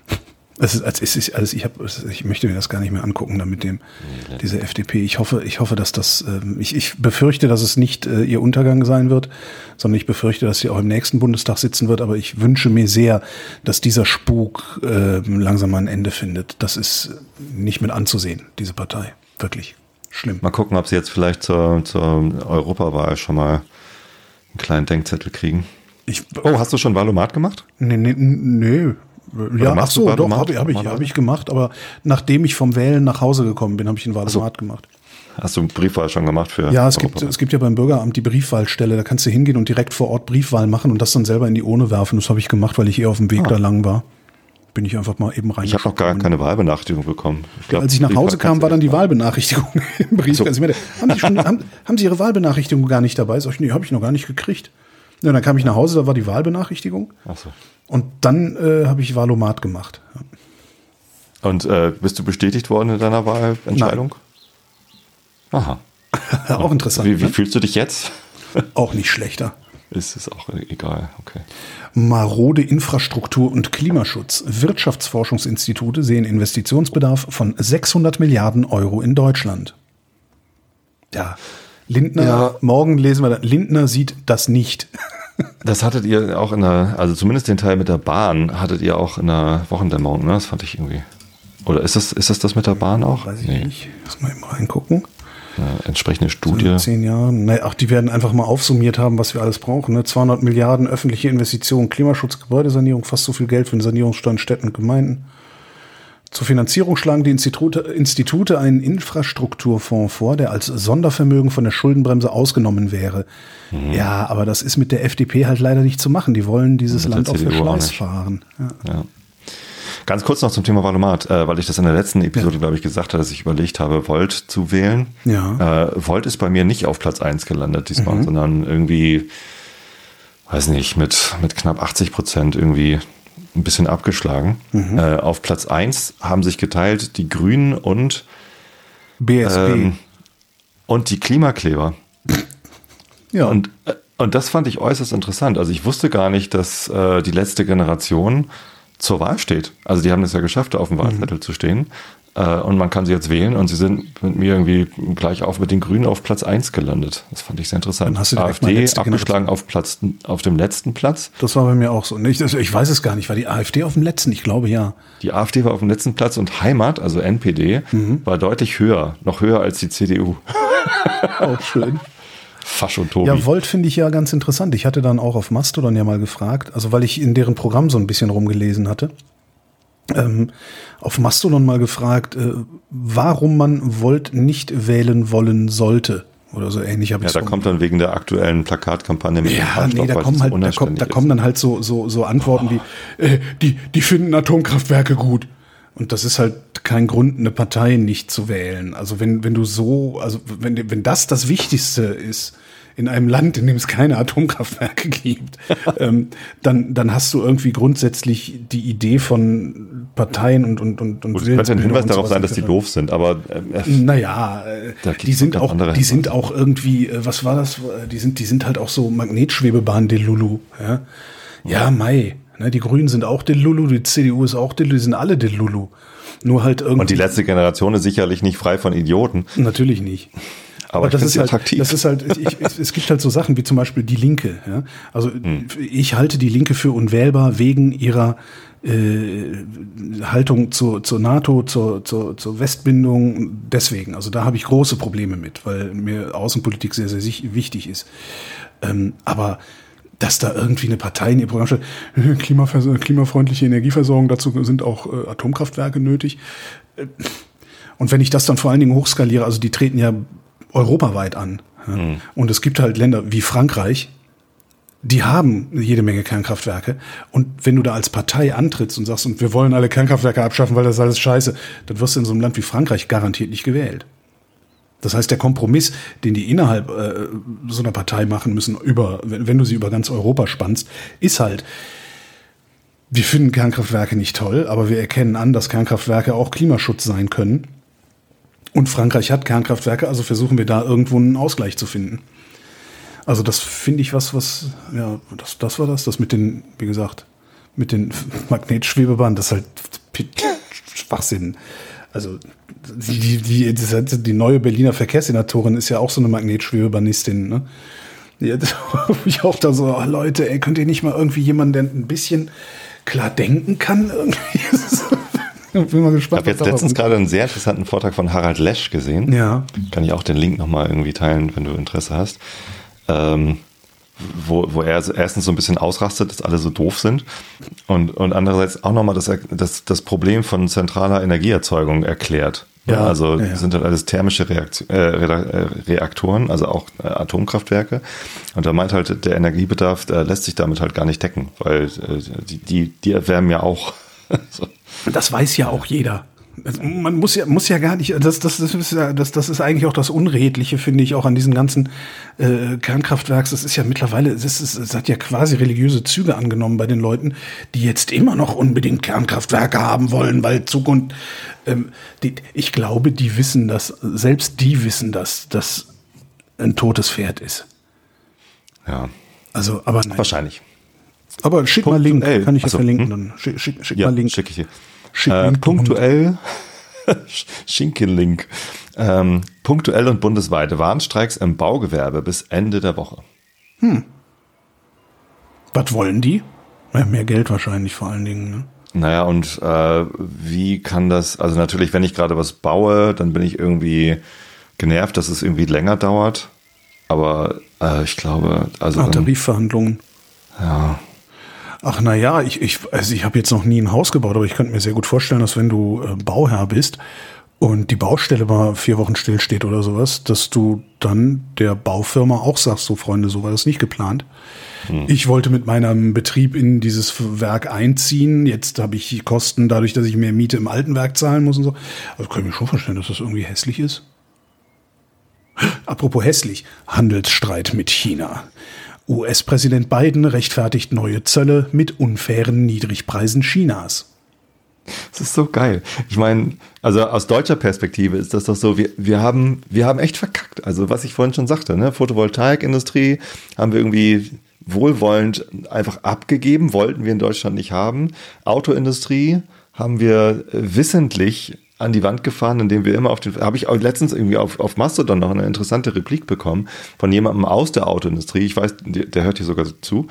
Ich möchte mir das gar nicht mehr angucken, da mit dieser FDP. Ich hoffe, dass das, ich befürchte, dass es nicht ihr Untergang sein wird, sondern ich befürchte, dass sie auch im nächsten Bundestag sitzen wird. Aber ich wünsche mir sehr, dass dieser Spuk langsam mal ein Ende findet. Das ist nicht mit anzusehen, diese Partei. Wirklich schlimm. Mal gucken, ob sie jetzt vielleicht zur Europawahl schon mal einen kleinen Denkzettel kriegen. Hast du schon Wahlomat gemacht? Nee. Ja, ach so, doch, Wahlomat? hab ich gemacht, aber nachdem ich vom Wählen nach Hause gekommen bin, habe ich einen Wahlomat gemacht. Hast du einen Briefwahl schon gemacht für Ja, es Europawahl? gibt ja beim Bürgeramt die Briefwahlstelle, da kannst du hingehen und direkt vor Ort Briefwahl machen und das dann selber in die Urne werfen. Das habe ich gemacht, weil ich auf dem Weg da lang war. Bin ich einfach mal eben rein. Ich habe noch gar keine Wahlbenachrichtigung bekommen. Als ich nach Hause kam, war dann die Wahlbenachrichtigung im Brief. So. Also ich meinte, haben Sie Ihre Wahlbenachrichtigung gar nicht dabei? Sag ich, nee, habe ich noch gar nicht gekriegt. Ja, dann kam ich nach Hause, da war die Wahlbenachrichtigung. Ach so. Und dann habe ich Wahlomat gemacht. Ja. Und bist du bestätigt worden in deiner Wahlentscheidung? Nein. Aha. Auch interessant. Wie fühlst du dich jetzt? Auch nicht schlechter. Ist es auch egal, okay. Marode Infrastruktur und Klimaschutz. Wirtschaftsforschungsinstitute sehen Investitionsbedarf von 600 Milliarden Euro in Deutschland. Ja, Lindner, morgen lesen wir, Lindner sieht das nicht. Das hattet ihr auch also zumindest den Teil mit der Bahn, hattet ihr auch in der Wochendämmerung, ne? Das fand ich irgendwie. Oder ist das mit der Bahn auch? Weiß ich nicht. Lass mal eben reingucken. Entsprechende Studie. So in 10 Jahren. Die werden einfach mal aufsummiert haben, was wir alles brauchen. Ne? 200 Milliarden öffentliche Investitionen, Klimaschutz, Gebäudesanierung, fast so viel Geld für den Sanierungssteuern Städten und Gemeinden. Zur Finanzierung schlagen die Institute einen Infrastrukturfonds vor, der als Sondervermögen von der Schuldenbremse ausgenommen wäre. Ja, aber das ist mit der FDP halt leider nicht zu machen. Die wollen dieses Land auf Verschleiß fahren. Ja. Ganz kurz noch zum Thema Wahlomat, weil ich das in der letzten Episode, glaube ich, gesagt habe, dass ich überlegt habe, Volt zu wählen. Ja. Volt ist bei mir nicht auf Platz 1 gelandet diesmal, sondern irgendwie, weiß nicht, mit knapp 80% irgendwie ein bisschen abgeschlagen. Auf Platz 1 haben sich geteilt die Grünen und BSB. Und die Klimakleber. Ja. Und das fand ich äußerst interessant. Also ich wusste gar nicht, dass die letzte Generation zur Wahl steht. Also die haben es ja geschafft, auf dem Wahlzettel zu stehen. Und man kann sie jetzt wählen und sie sind mit mir irgendwie gleich auf mit den Grünen auf Platz 1 gelandet. Das fand ich sehr interessant. Dann hast du direkt mal AfD letzte abgeschlagen auf dem letzten Platz. Das war bei mir auch so. Ich weiß es gar nicht. War die AfD auf dem letzten? Ich glaube ja. Die AfD war auf dem letzten Platz und Heimat, also NPD, war deutlich höher. Noch höher als die CDU. Auch schön. Fasch und Tobi. Ja, Volt finde ich ja ganz interessant. Ich hatte dann auch auf Mastodon ja mal gefragt, also weil ich in deren Programm so ein bisschen rumgelesen hatte, auf Mastodon mal gefragt, warum man Volt nicht wählen wollen sollte. Oder so ähnlich habe ich da kommt dann wegen der aktuellen Plakatkampagne mit dem Fahrstoff, da kommen dann halt so Antworten wie, die finden Atomkraftwerke gut. Und das ist halt kein Grund, eine Partei nicht zu wählen. Also wenn das Wichtigste ist in einem Land, in dem es keine Atomkraftwerke gibt, dann hast du irgendwie grundsätzlich die Idee von Parteien und Gut, es könnte ein Hinweis darauf sein, dass die doof sind, aber die sind auch irgendwie, was war das? Die sind halt auch so Magnetschwebebahn-Delulu. Ja, Mai. Die Grünen sind auch Delulu, die CDU ist auch Delulu, die sind alle Delulu. Nur halt irgendwie. Und die letzte Generation ist sicherlich nicht frei von Idioten. Natürlich nicht. Aber das ist attraktiv. Das ist halt, es gibt halt so Sachen wie zum Beispiel die Linke. Ja? Also ich halte die Linke für unwählbar wegen ihrer Haltung zur NATO, zur Westbindung. Deswegen, also da habe ich große Probleme mit, weil mir Außenpolitik sehr, sehr wichtig ist. Aber dass da irgendwie eine Partei in ihr Programm steht, klimafreundliche Energieversorgung, dazu sind auch Atomkraftwerke nötig. Und wenn ich das dann vor allen Dingen hochskaliere, also die treten ja europaweit an. Ja? Und es gibt halt Länder wie Frankreich, die haben jede Menge Kernkraftwerke. Und wenn du da als Partei antrittst und sagst, und wir wollen alle Kernkraftwerke abschaffen, weil das ist alles scheiße, dann wirst du in so einem Land wie Frankreich garantiert nicht gewählt. Das heißt, der Kompromiss, den die innerhalb so einer Partei machen müssen, wenn du sie über ganz Europa spannst, ist halt, wir finden Kernkraftwerke nicht toll, aber wir erkennen an, dass Kernkraftwerke auch Klimaschutz sein können. Und Frankreich hat Kernkraftwerke, also versuchen wir da irgendwo einen Ausgleich zu finden. Also das finde ich das war das mit den, wie gesagt, mit den Magnetschwebebahnen, das ist halt Schwachsinn. Also die neue Berliner Verkehrssenatorin ist ja auch so eine Magnetschwebebanistin, ne? Ja, wo ich auch da so, Leute, ey, könnt ihr nicht mal irgendwie jemanden, der ein bisschen klar denken kann? Irgendwie? Ich bin mal gespannt. Ich habe jetzt letztens gerade einen sehr interessanten Vortrag von Harald Lesch gesehen. Ja. Kann ich auch den Link nochmal irgendwie teilen, wenn du Interesse hast. Wo er erstens so ein bisschen ausrastet, dass alle so doof sind und andererseits auch nochmal das Problem von zentraler Energieerzeugung erklärt. Ja, also sind halt alles thermische Reaktoren, also auch Atomkraftwerke. Und er meint halt, der Energiebedarf lässt sich damit halt gar nicht decken, weil die erwärmen ja auch. So. Das weiß ja auch jeder. Man muss ja gar nicht, das ist eigentlich auch das Unredliche, finde ich, auch an diesen ganzen Kernkraftwerks. Das ist ja mittlerweile, es hat ja quasi religiöse Züge angenommen bei den Leuten, die jetzt immer noch unbedingt Kernkraftwerke haben wollen, weil Zukunft, ich glaube, die wissen das, selbst die wissen, dass das ein totes Pferd ist. Ja. Also, aber nein. Wahrscheinlich. Aber schick mal Link, kann ich ja verlinken, dann schick mal Link. Schicke ich hier. Punktuell Schinkenlink. Punktuell und bundesweite Warnstreiks im Baugewerbe bis Ende der Woche. Was wollen die? Ja, mehr Geld wahrscheinlich vor allen Dingen. Ne? Naja, und wie kann das, also natürlich, wenn ich gerade was baue, dann bin ich irgendwie genervt, dass es irgendwie länger dauert. Aber ich glaube, also Tarifverhandlungen. Ja. Ach naja, ich habe jetzt noch nie ein Haus gebaut, aber ich könnte mir sehr gut vorstellen, dass wenn du Bauherr bist und die Baustelle mal 4 Wochen stillsteht oder sowas, dass du dann der Baufirma auch sagst, so Freunde, so war das nicht geplant. Ich wollte mit meinem Betrieb in dieses Werk einziehen, jetzt habe ich Kosten dadurch, dass ich mehr Miete im alten Werk zahlen muss und so. Also kann ich mir schon vorstellen, dass das irgendwie hässlich ist. Apropos hässlich, Handelsstreit mit China. US-Präsident Biden rechtfertigt neue Zölle mit unfairen Niedrigpreisen Chinas. Das ist so geil. Ich meine, also aus deutscher Perspektive ist das doch so, wir haben echt verkackt. Also was ich vorhin schon sagte, ne, Photovoltaikindustrie haben wir irgendwie wohlwollend einfach abgegeben, wollten wir in Deutschland nicht haben. Autoindustrie haben wir wissentlich an die Wand gefahren, indem wir immer habe ich auch letztens irgendwie auf Mastodon noch eine interessante Replik bekommen von jemandem aus der Autoindustrie. Ich weiß, der hört hier sogar zu.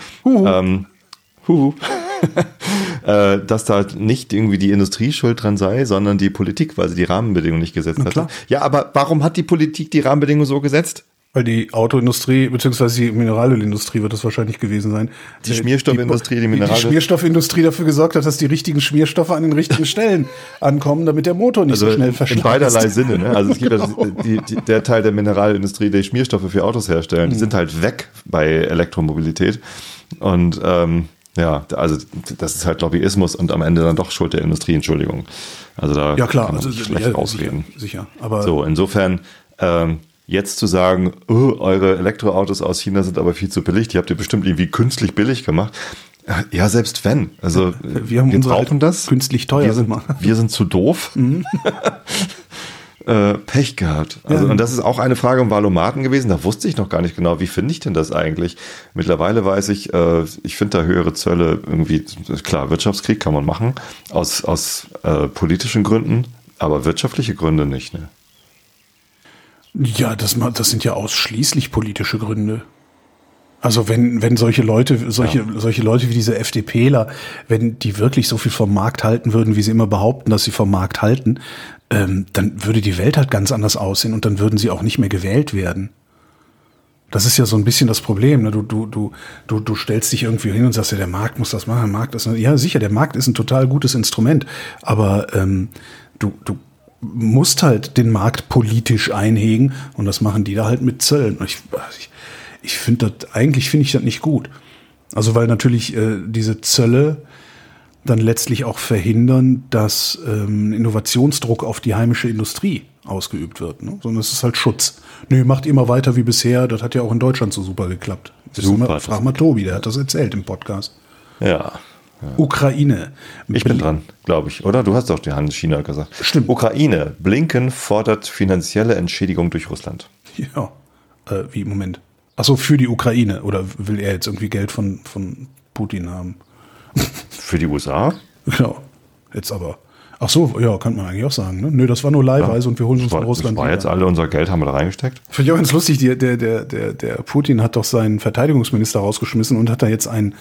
Dass da nicht irgendwie die Industrie schuld dran sei, sondern die Politik, weil sie die Rahmenbedingungen nicht gesetzt hat. Ja, aber warum hat die Politik die Rahmenbedingungen so gesetzt? Weil die Autoindustrie, beziehungsweise die Mineralölindustrie wird das wahrscheinlich gewesen sein. Die Schmierstoffindustrie, die Schmierstoffindustrie dafür gesorgt hat, dass die richtigen Schmierstoffe an den richtigen Stellen ankommen, damit der Motor nicht so schnell verschleißt. In beiderlei Sinne. Ne? Also es gibt der Teil der Mineralindustrie, die Schmierstoffe für Autos herstellen, die sind halt weg bei Elektromobilität. Und also das ist halt Lobbyismus und am Ende dann doch Schuld der Industrie, Entschuldigung. Also da ja, klar. kann man nicht schlecht ausreden. Sicher. Aber so, insofern jetzt zu sagen, eure Elektroautos aus China sind aber viel zu billig, die habt ihr bestimmt irgendwie künstlich billig gemacht. Ja, selbst wenn. Also wir brauchen das. Künstlich teuer. Wir sind zu doof. Pech gehabt. Also, und das ist auch eine Frage um Valomaten gewesen. Da wusste ich noch gar nicht genau, wie finde ich denn das eigentlich? Mittlerweile weiß ich, ich finde da höhere Zölle irgendwie, klar, Wirtschaftskrieg kann man machen, aus politischen Gründen, aber wirtschaftliche Gründe nicht. Ne? Ja, das sind ja ausschließlich politische Gründe. Also wenn solche Leute wie diese FDPler, wenn die wirklich so viel vom Markt halten würden, wie sie immer behaupten, dass sie vom Markt halten, dann würde die Welt halt ganz anders aussehen und dann würden sie auch nicht mehr gewählt werden. Das ist ja so ein bisschen das Problem. Ne? Du stellst dich irgendwie hin und sagst, ja, der Markt muss das machen, der Markt ist, ja sicher, der Markt ist ein total gutes Instrument, aber du musst halt den Markt politisch einhegen und das machen die da halt mit Zöllen. Ich finde ich das nicht gut. Also weil natürlich diese Zölle dann letztlich auch verhindern, dass Innovationsdruck auf die heimische Industrie ausgeübt wird. Ne? Sondern es ist halt Schutz. Nö, macht immer weiter wie bisher. Das hat ja auch in Deutschland so super geklappt. Super. Frag mal Tobi, der hat das erzählt im Podcast. Ja. Ukraine. Ich bin dran, glaube ich, oder? Du hast doch die Hand China gesagt. Stimmt. Ukraine. Blinken fordert finanzielle Entschädigung durch Russland. Ja. Moment. Achso, für die Ukraine. Oder will er jetzt irgendwie Geld von Putin haben? Für die USA? Genau. Jetzt aber. Ach so, ja, könnte man eigentlich auch sagen. Ne? Nö, das war nur leihweise und wir holen uns von Russland. Das war jetzt alle unser Geld, haben wir da reingesteckt. Finde ich auch ganz lustig, der Putin hat doch seinen Verteidigungsminister rausgeschmissen und hat da jetzt einen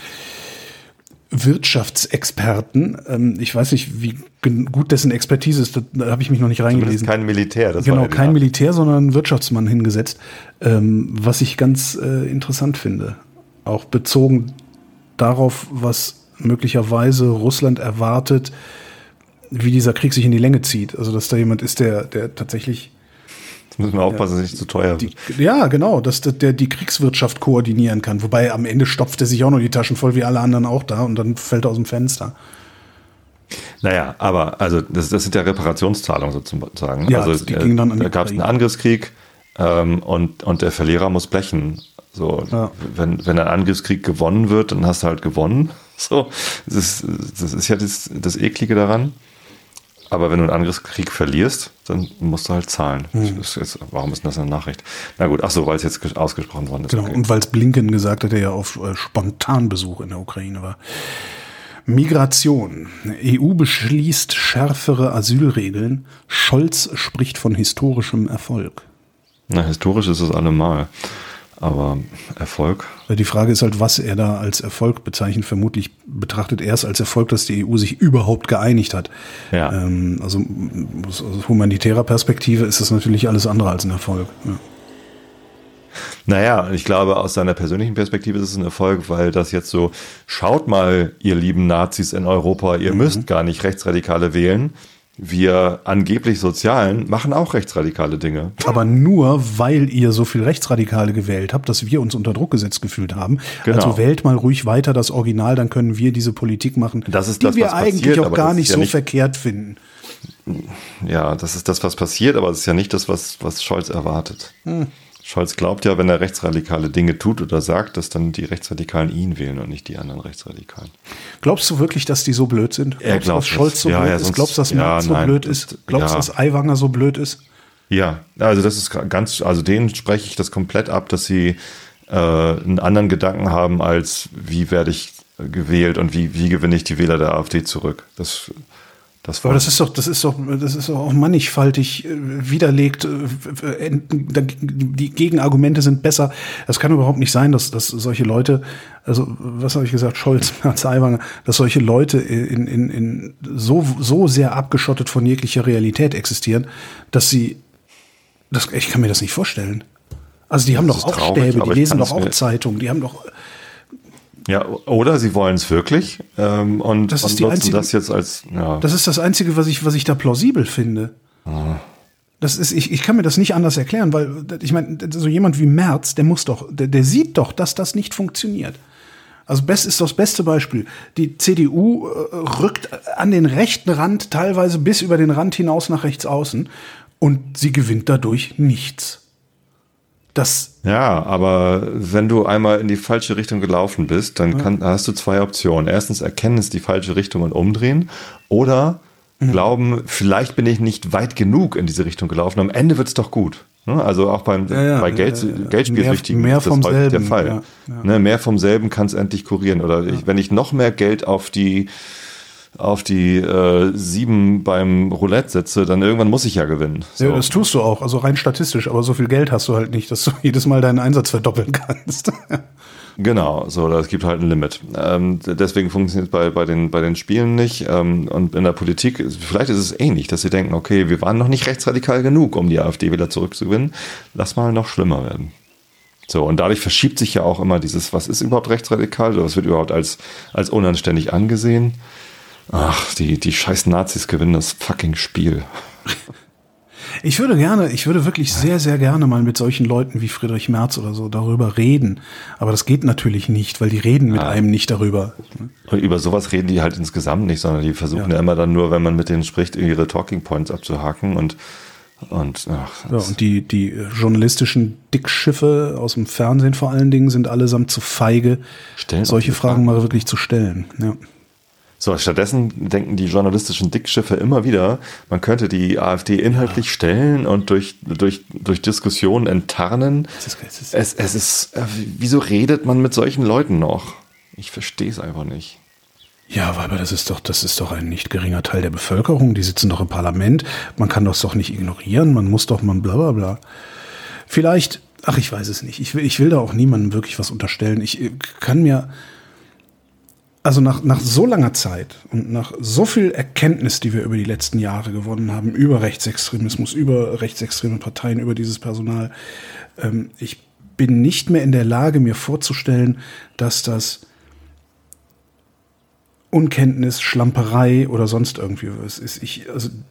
Wirtschaftsexperten. Ich weiß nicht, wie gut dessen Expertise ist, da habe ich mich noch nicht reingelesen. Zumindest kein Militär. Genau, kein Militär, sondern ein Wirtschaftsmann hingesetzt, was ich ganz interessant finde. Auch bezogen darauf, was möglicherweise Russland erwartet, wie dieser Krieg sich in die Länge zieht. Also, dass da jemand ist, der tatsächlich... Jetzt müssen wir aufpassen, dass es nicht zu teuer wird. Ja, genau, dass der die Kriegswirtschaft koordinieren kann. Wobei am Ende stopft er sich auch noch die Taschen voll, wie alle anderen auch da, und dann fällt er aus dem Fenster. Naja, aber also das sind ja Reparationszahlungen sozusagen. Ja, also die gingen dann an da gab es einen Angriffskrieg und der Verlierer muss blechen. So, ja. Wenn ein Angriffskrieg gewonnen wird, dann hast du halt gewonnen. So, das ist ja das Eklige daran. Aber wenn du einen Angriffskrieg verlierst, dann musst du halt zahlen. Warum ist das eine Nachricht? Na gut, ach so, weil es jetzt ausgesprochen worden ist. Genau, okay. Und weil es Blinken gesagt hat, der ja auf Spontanbesuch in der Ukraine war. Migration. EU beschließt schärfere Asylregeln. Scholz spricht von historischem Erfolg. Na, historisch ist es allemal. Aber Erfolg? Die Frage ist halt, was er da als Erfolg bezeichnet. Vermutlich betrachtet er es als Erfolg, dass die EU sich überhaupt geeinigt hat. Ja. Also aus humanitärer Perspektive ist das natürlich alles andere als ein Erfolg. Ja. Naja, ich glaube, aus seiner persönlichen Perspektive ist es ein Erfolg, weil das jetzt so, schaut mal, ihr lieben Nazis in Europa, ihr müsst gar nicht Rechtsradikale wählen. Wir angeblich Sozialen machen auch rechtsradikale Dinge. Aber nur, weil ihr so viel Rechtsradikale gewählt habt, dass wir uns unter Druck gesetzt gefühlt haben. Genau. Also wählt mal ruhig weiter das Original, dann können wir diese Politik machen, das ist die das, wir was eigentlich passiert, auch gar nicht so verkehrt finden. Ja, das ist das, was passiert, aber es ist ja nicht das, was Scholz erwartet. Scholz glaubt ja, wenn er rechtsradikale Dinge tut oder sagt, dass dann die Rechtsradikalen ihn wählen und nicht die anderen Rechtsradikalen. Glaubst du wirklich, dass die so blöd sind? Er glaubt, dass Scholz so blöd ist? Glaubst du, dass Merz so blöd ist? Glaubst du, dass Aiwanger so blöd ist? Ja, also das ist also denen spreche ich das komplett ab, dass sie einen anderen Gedanken haben als wie werde ich gewählt und wie gewinne ich die Wähler der AfD zurück. Aber das ist doch auch mannigfaltig widerlegt. Die Gegenargumente sind besser. Es kann überhaupt nicht sein, dass solche Leute, also was habe ich gesagt, Scholz, Merz, Aiwanger, dass solche Leute in so sehr abgeschottet von jeglicher Realität existieren, dass ich kann mir das nicht vorstellen. Also die haben doch auch traurig, Stäbe, die lesen doch auch Zeitungen, die haben doch. Ja, oder sie wollen es wirklich und das ist nutzen das jetzt als. Ja. Das ist das Einzige, was ich da plausibel finde. Das ist, ich kann mir das nicht anders erklären, weil ich meine, so jemand wie Merz, der sieht doch, dass das nicht funktioniert. Also ist das beste Beispiel. Die CDU rückt an den rechten Rand, teilweise bis über den Rand hinaus nach rechts außen, und sie gewinnt dadurch nichts. Ja, aber wenn du einmal in die falsche Richtung gelaufen bist, dann hast du zwei Optionen. Erstens erkennen es die falsche Richtung und umdrehen, oder glauben, vielleicht bin ich nicht weit genug in diese Richtung gelaufen. Am Ende wird es doch gut. Also auch bei Geldspielsüchtigen mehr ist das vom häufig selben, der Fall. Mehr vom selben kann es endlich kurieren. Oder wenn ich noch mehr Geld auf die auf die 7 beim Roulette setze, dann irgendwann muss ich ja gewinnen. So. Ja, das tust du auch, also rein statistisch, aber so viel Geld hast du halt nicht, dass du jedes Mal deinen Einsatz verdoppeln kannst. Genau, so, das gibt halt ein Limit. Deswegen funktioniert es bei den Spielen nicht. Und in der Politik, vielleicht ist es ähnlich, dass sie denken, okay, wir waren noch nicht rechtsradikal genug, um die AfD wieder zurückzugewinnen. Lass mal noch schlimmer werden. So, und dadurch verschiebt sich ja auch immer dieses, was ist überhaupt rechtsradikal oder was wird überhaupt als unanständig angesehen? Ach, die scheiß Nazis gewinnen das fucking Spiel. Ich würde wirklich sehr, sehr gerne mal mit solchen Leuten wie Friedrich Merz oder so darüber reden. Aber das geht natürlich nicht, weil die reden mit einem nicht darüber. Und über sowas reden die halt insgesamt nicht, sondern die versuchen ja immer dann nur, wenn man mit denen spricht, ihre Talking Points abzuhaken und die journalistischen Dickschiffe aus dem Fernsehen vor allen Dingen sind allesamt zu feige, solche Fragen mal wirklich zu stellen. Ja. So, stattdessen denken die journalistischen Dickschiffe immer wieder, man könnte die AfD inhaltlich stellen und durch Diskussionen enttarnen. Wieso redet man mit solchen Leuten noch? Ich verstehe es einfach nicht. Ja, aber das ist doch ein nicht geringer Teil der Bevölkerung. Die sitzen doch im Parlament. Man kann das doch nicht ignorieren. Man muss doch mal bla bla bla. Vielleicht, ich weiß es nicht. Ich will da auch niemandem wirklich was unterstellen. Ich kann mir, also nach so langer Zeit und nach so viel Erkenntnis, die wir über die letzten Jahre gewonnen haben, über Rechtsextremismus, über rechtsextreme Parteien, über dieses Personal, ich bin nicht mehr in der Lage, mir vorzustellen, dass das Unkenntnis, Schlamperei oder sonst irgendwie was ist. Ich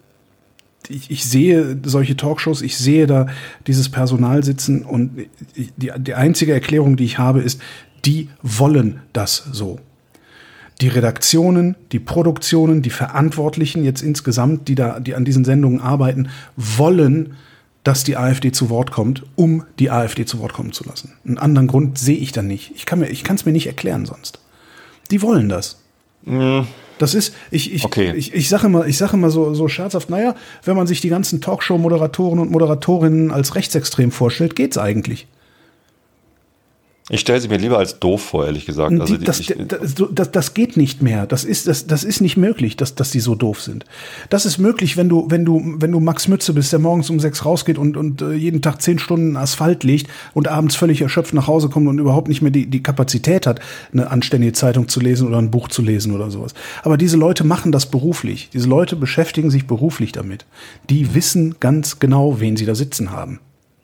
sehe solche Talkshows, ich sehe da dieses Personal sitzen und die einzige Erklärung, die ich habe, ist, die wollen das so. Die Redaktionen, die Produktionen, die Verantwortlichen jetzt insgesamt, die an diesen Sendungen arbeiten, wollen, dass die AfD zu Wort kommt, um die AfD zu Wort kommen zu lassen. Einen anderen Grund sehe ich da nicht. Ich kann es mir nicht erklären sonst. Die wollen das. Das ist, ich sage mal so scherzhaft, naja, wenn man sich die ganzen Talkshow-Moderatoren und Moderatorinnen als rechtsextrem vorstellt, geht's eigentlich. Ich stelle sie mir lieber als doof vor, ehrlich gesagt. Also das geht nicht mehr. Das ist nicht möglich, dass die so doof sind. Das ist möglich, wenn du Max Mütze bist, der morgens um 6 rausgeht und jeden Tag 10 Stunden Asphalt legt und abends völlig erschöpft nach Hause kommt und überhaupt nicht mehr die Kapazität hat, eine anständige Zeitung zu lesen oder ein Buch zu lesen oder sowas. Aber diese Leute machen das beruflich. Diese Leute beschäftigen sich beruflich damit. Die wissen ganz genau, wen sie da sitzen haben.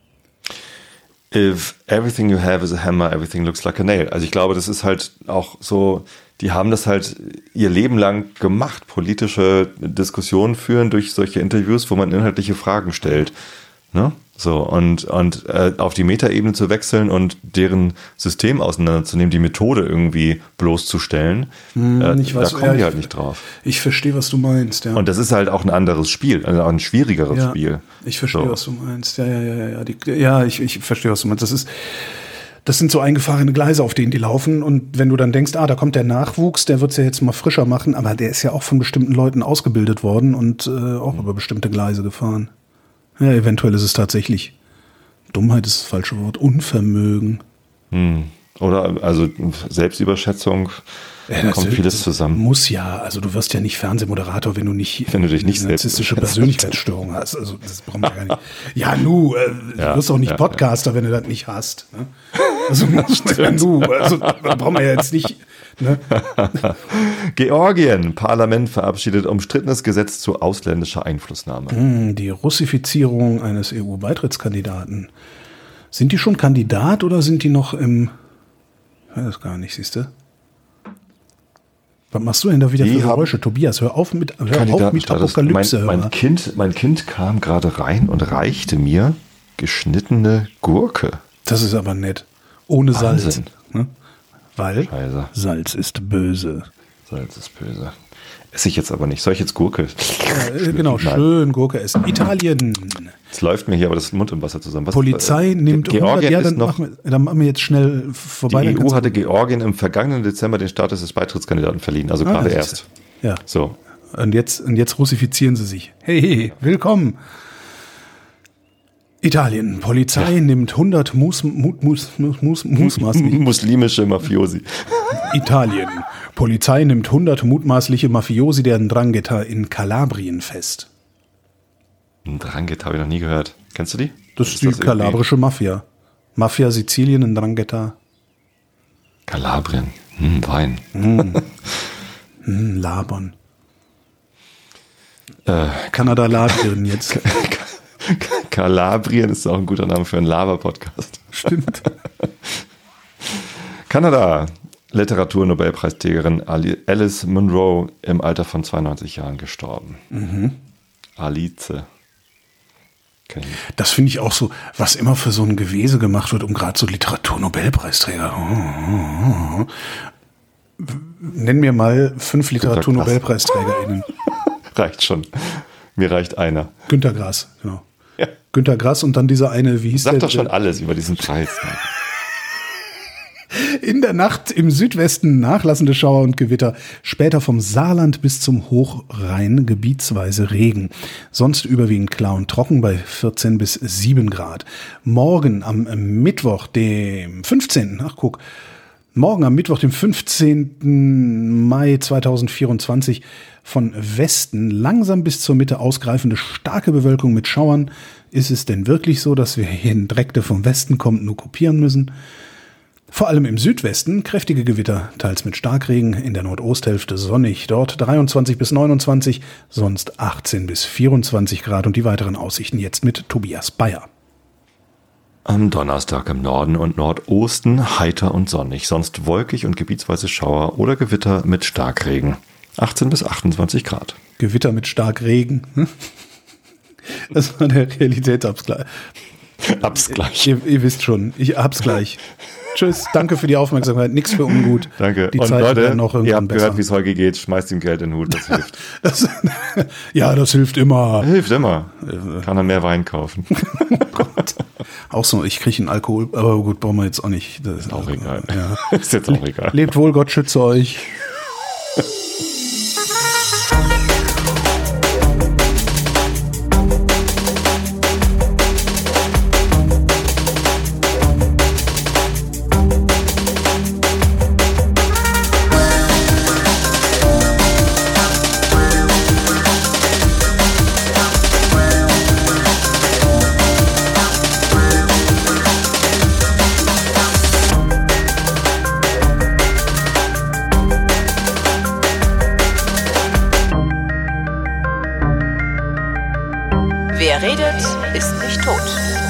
If everything you have is a hammer, everything looks like a nail. Also ich glaube, das ist halt auch so, die haben das halt ihr Leben lang gemacht, politische Diskussionen führen durch solche Interviews, wo man inhaltliche Fragen stellt. Ne? So, und auf die Metaebene zu wechseln und deren System auseinanderzunehmen, die Methode irgendwie bloßzustellen, da kommen die halt nicht drauf. Ich verstehe, was du meinst, ja. Und das ist halt auch ein anderes Spiel, also auch ein schwierigeres Spiel. Ich verstehe, was du meinst. Ja. Ich verstehe, was du meinst. Das sind so eingefahrene Gleise, auf denen die laufen. Und wenn du dann denkst, da kommt der Nachwuchs, der wird's ja jetzt mal frischer machen, aber der ist ja auch von bestimmten Leuten ausgebildet worden und auch über bestimmte Gleise gefahren. Ja, eventuell ist es tatsächlich, Dummheit ist das falsche Wort, Unvermögen. Oder also Selbstüberschätzung, kommt vieles zusammen. Muss ja, also du wirst ja nicht Fernsehmoderator, wenn du dich nicht eine narzisstische Persönlichkeitsstörung hast. Also das brauchen wir gar nicht. Ja, du wirst auch nicht Podcaster, wenn du das nicht hast. Ne? Also da brauchen wir ja jetzt nicht. Ne? Georgien, Parlament verabschiedet umstrittenes Gesetz zu ausländischer Einflussnahme. Die Russifizierung eines EU-Beitrittskandidaten. Sind die schon Kandidat oder sind die noch im... Ich weiß das gar nicht, siehst du? Was machst du denn da wieder für Geräusche, Tobias? Hör auf mit Apokalypse. Mein Kind kam gerade rein und reichte mir geschnittene Gurke. Das ist aber nett. Ohne Salz. Ne? Weil Scheiße. Salz ist böse. Salz ist böse. Esse ich jetzt aber nicht. Soll ich jetzt Gurke? Genau, schön Gurke essen. Italien. Jetzt läuft mir hier aber das Mund im Wasser zusammen. Polizei nimmt Georgien 100, dann machen wir jetzt schnell vorbei. Die EU hatte Georgien im vergangenen Dezember den Status des Beitrittskandidaten verliehen. Also gerade erst. Ja. So. Und jetzt russifizieren sie sich. Hey, willkommen. Italien. Polizei nimmt 100 muslimische Mafiosi. Italien. Polizei nimmt 100 mutmaßliche Mafiosi der 'Ndrangheta in Kalabrien fest. 'Ndrangheta habe ich noch nie gehört. Kennst du die? Das ist die kalabrische Mafia. Mafia Sizilien, 'Ndrangheta. Kalabrien. Wein. Labern. Kanada-Labrien jetzt. Kalabrien ist auch ein guter Name für einen Laber-Podcast. Stimmt. Kanada. Literaturnobelpreisträgerin Alice Munro im Alter von 92 Jahren gestorben. Alice. Okay. Das finde ich auch so, was immer für so ein Gewese gemacht wird, um gerade so Literaturnobelpreisträger. Nenn mir mal 5 Literaturnobelpreisträgerinnen. Reicht schon. Mir reicht einer. Günter Grass, genau. Ja. Günter Grass und dann dieser eine, wie hieß der? Sag doch schon alles über diesen Preis. In der Nacht im Südwesten nachlassende Schauer und Gewitter, später vom Saarland bis zum Hochrhein gebietsweise Regen. Sonst überwiegend klar und trocken bei 14 bis 7 Grad. Morgen am Mittwoch, dem 15. Morgen am Mittwoch, dem 15. Mai 2024 von Westen langsam bis zur Mitte ausgreifende starke Bewölkung mit Schauern. Ist es denn wirklich so, dass wir hier den Dreck, der vom Westen kommt, nur kopieren müssen? Vor allem im Südwesten kräftige Gewitter, teils mit Starkregen, in der Nordosthälfte sonnig, dort 23 bis 29, sonst 18 bis 24 Grad und die weiteren Aussichten jetzt mit Tobias Bayer. Am Donnerstag im Norden und Nordosten heiter und sonnig, sonst wolkig und gebietsweise Schauer oder Gewitter mit Starkregen, 18 bis 28 Grad. Gewitter mit Starkregen, das war der Realitätsabgleich. Abgleich. Ihr wisst schon, ich hab's gleich. Tschüss, danke für die Aufmerksamkeit, nix für ungut. Danke. Die und Zeiten Leute, werden noch ihr habt besser. gehört, wie es heute geht, schmeißt ihm Geld in den Hut, das hilft. Ja, das hilft immer. Hilft immer. Kann er mehr Wein kaufen. Oh Gott. Auch so, ich kriege einen Alkohol, aber gut, brauchen wir jetzt auch nicht. Das ist auch egal. Ja. Ist jetzt auch egal. Lebt wohl, Gott schütze euch. Wer redet, ist nicht tot.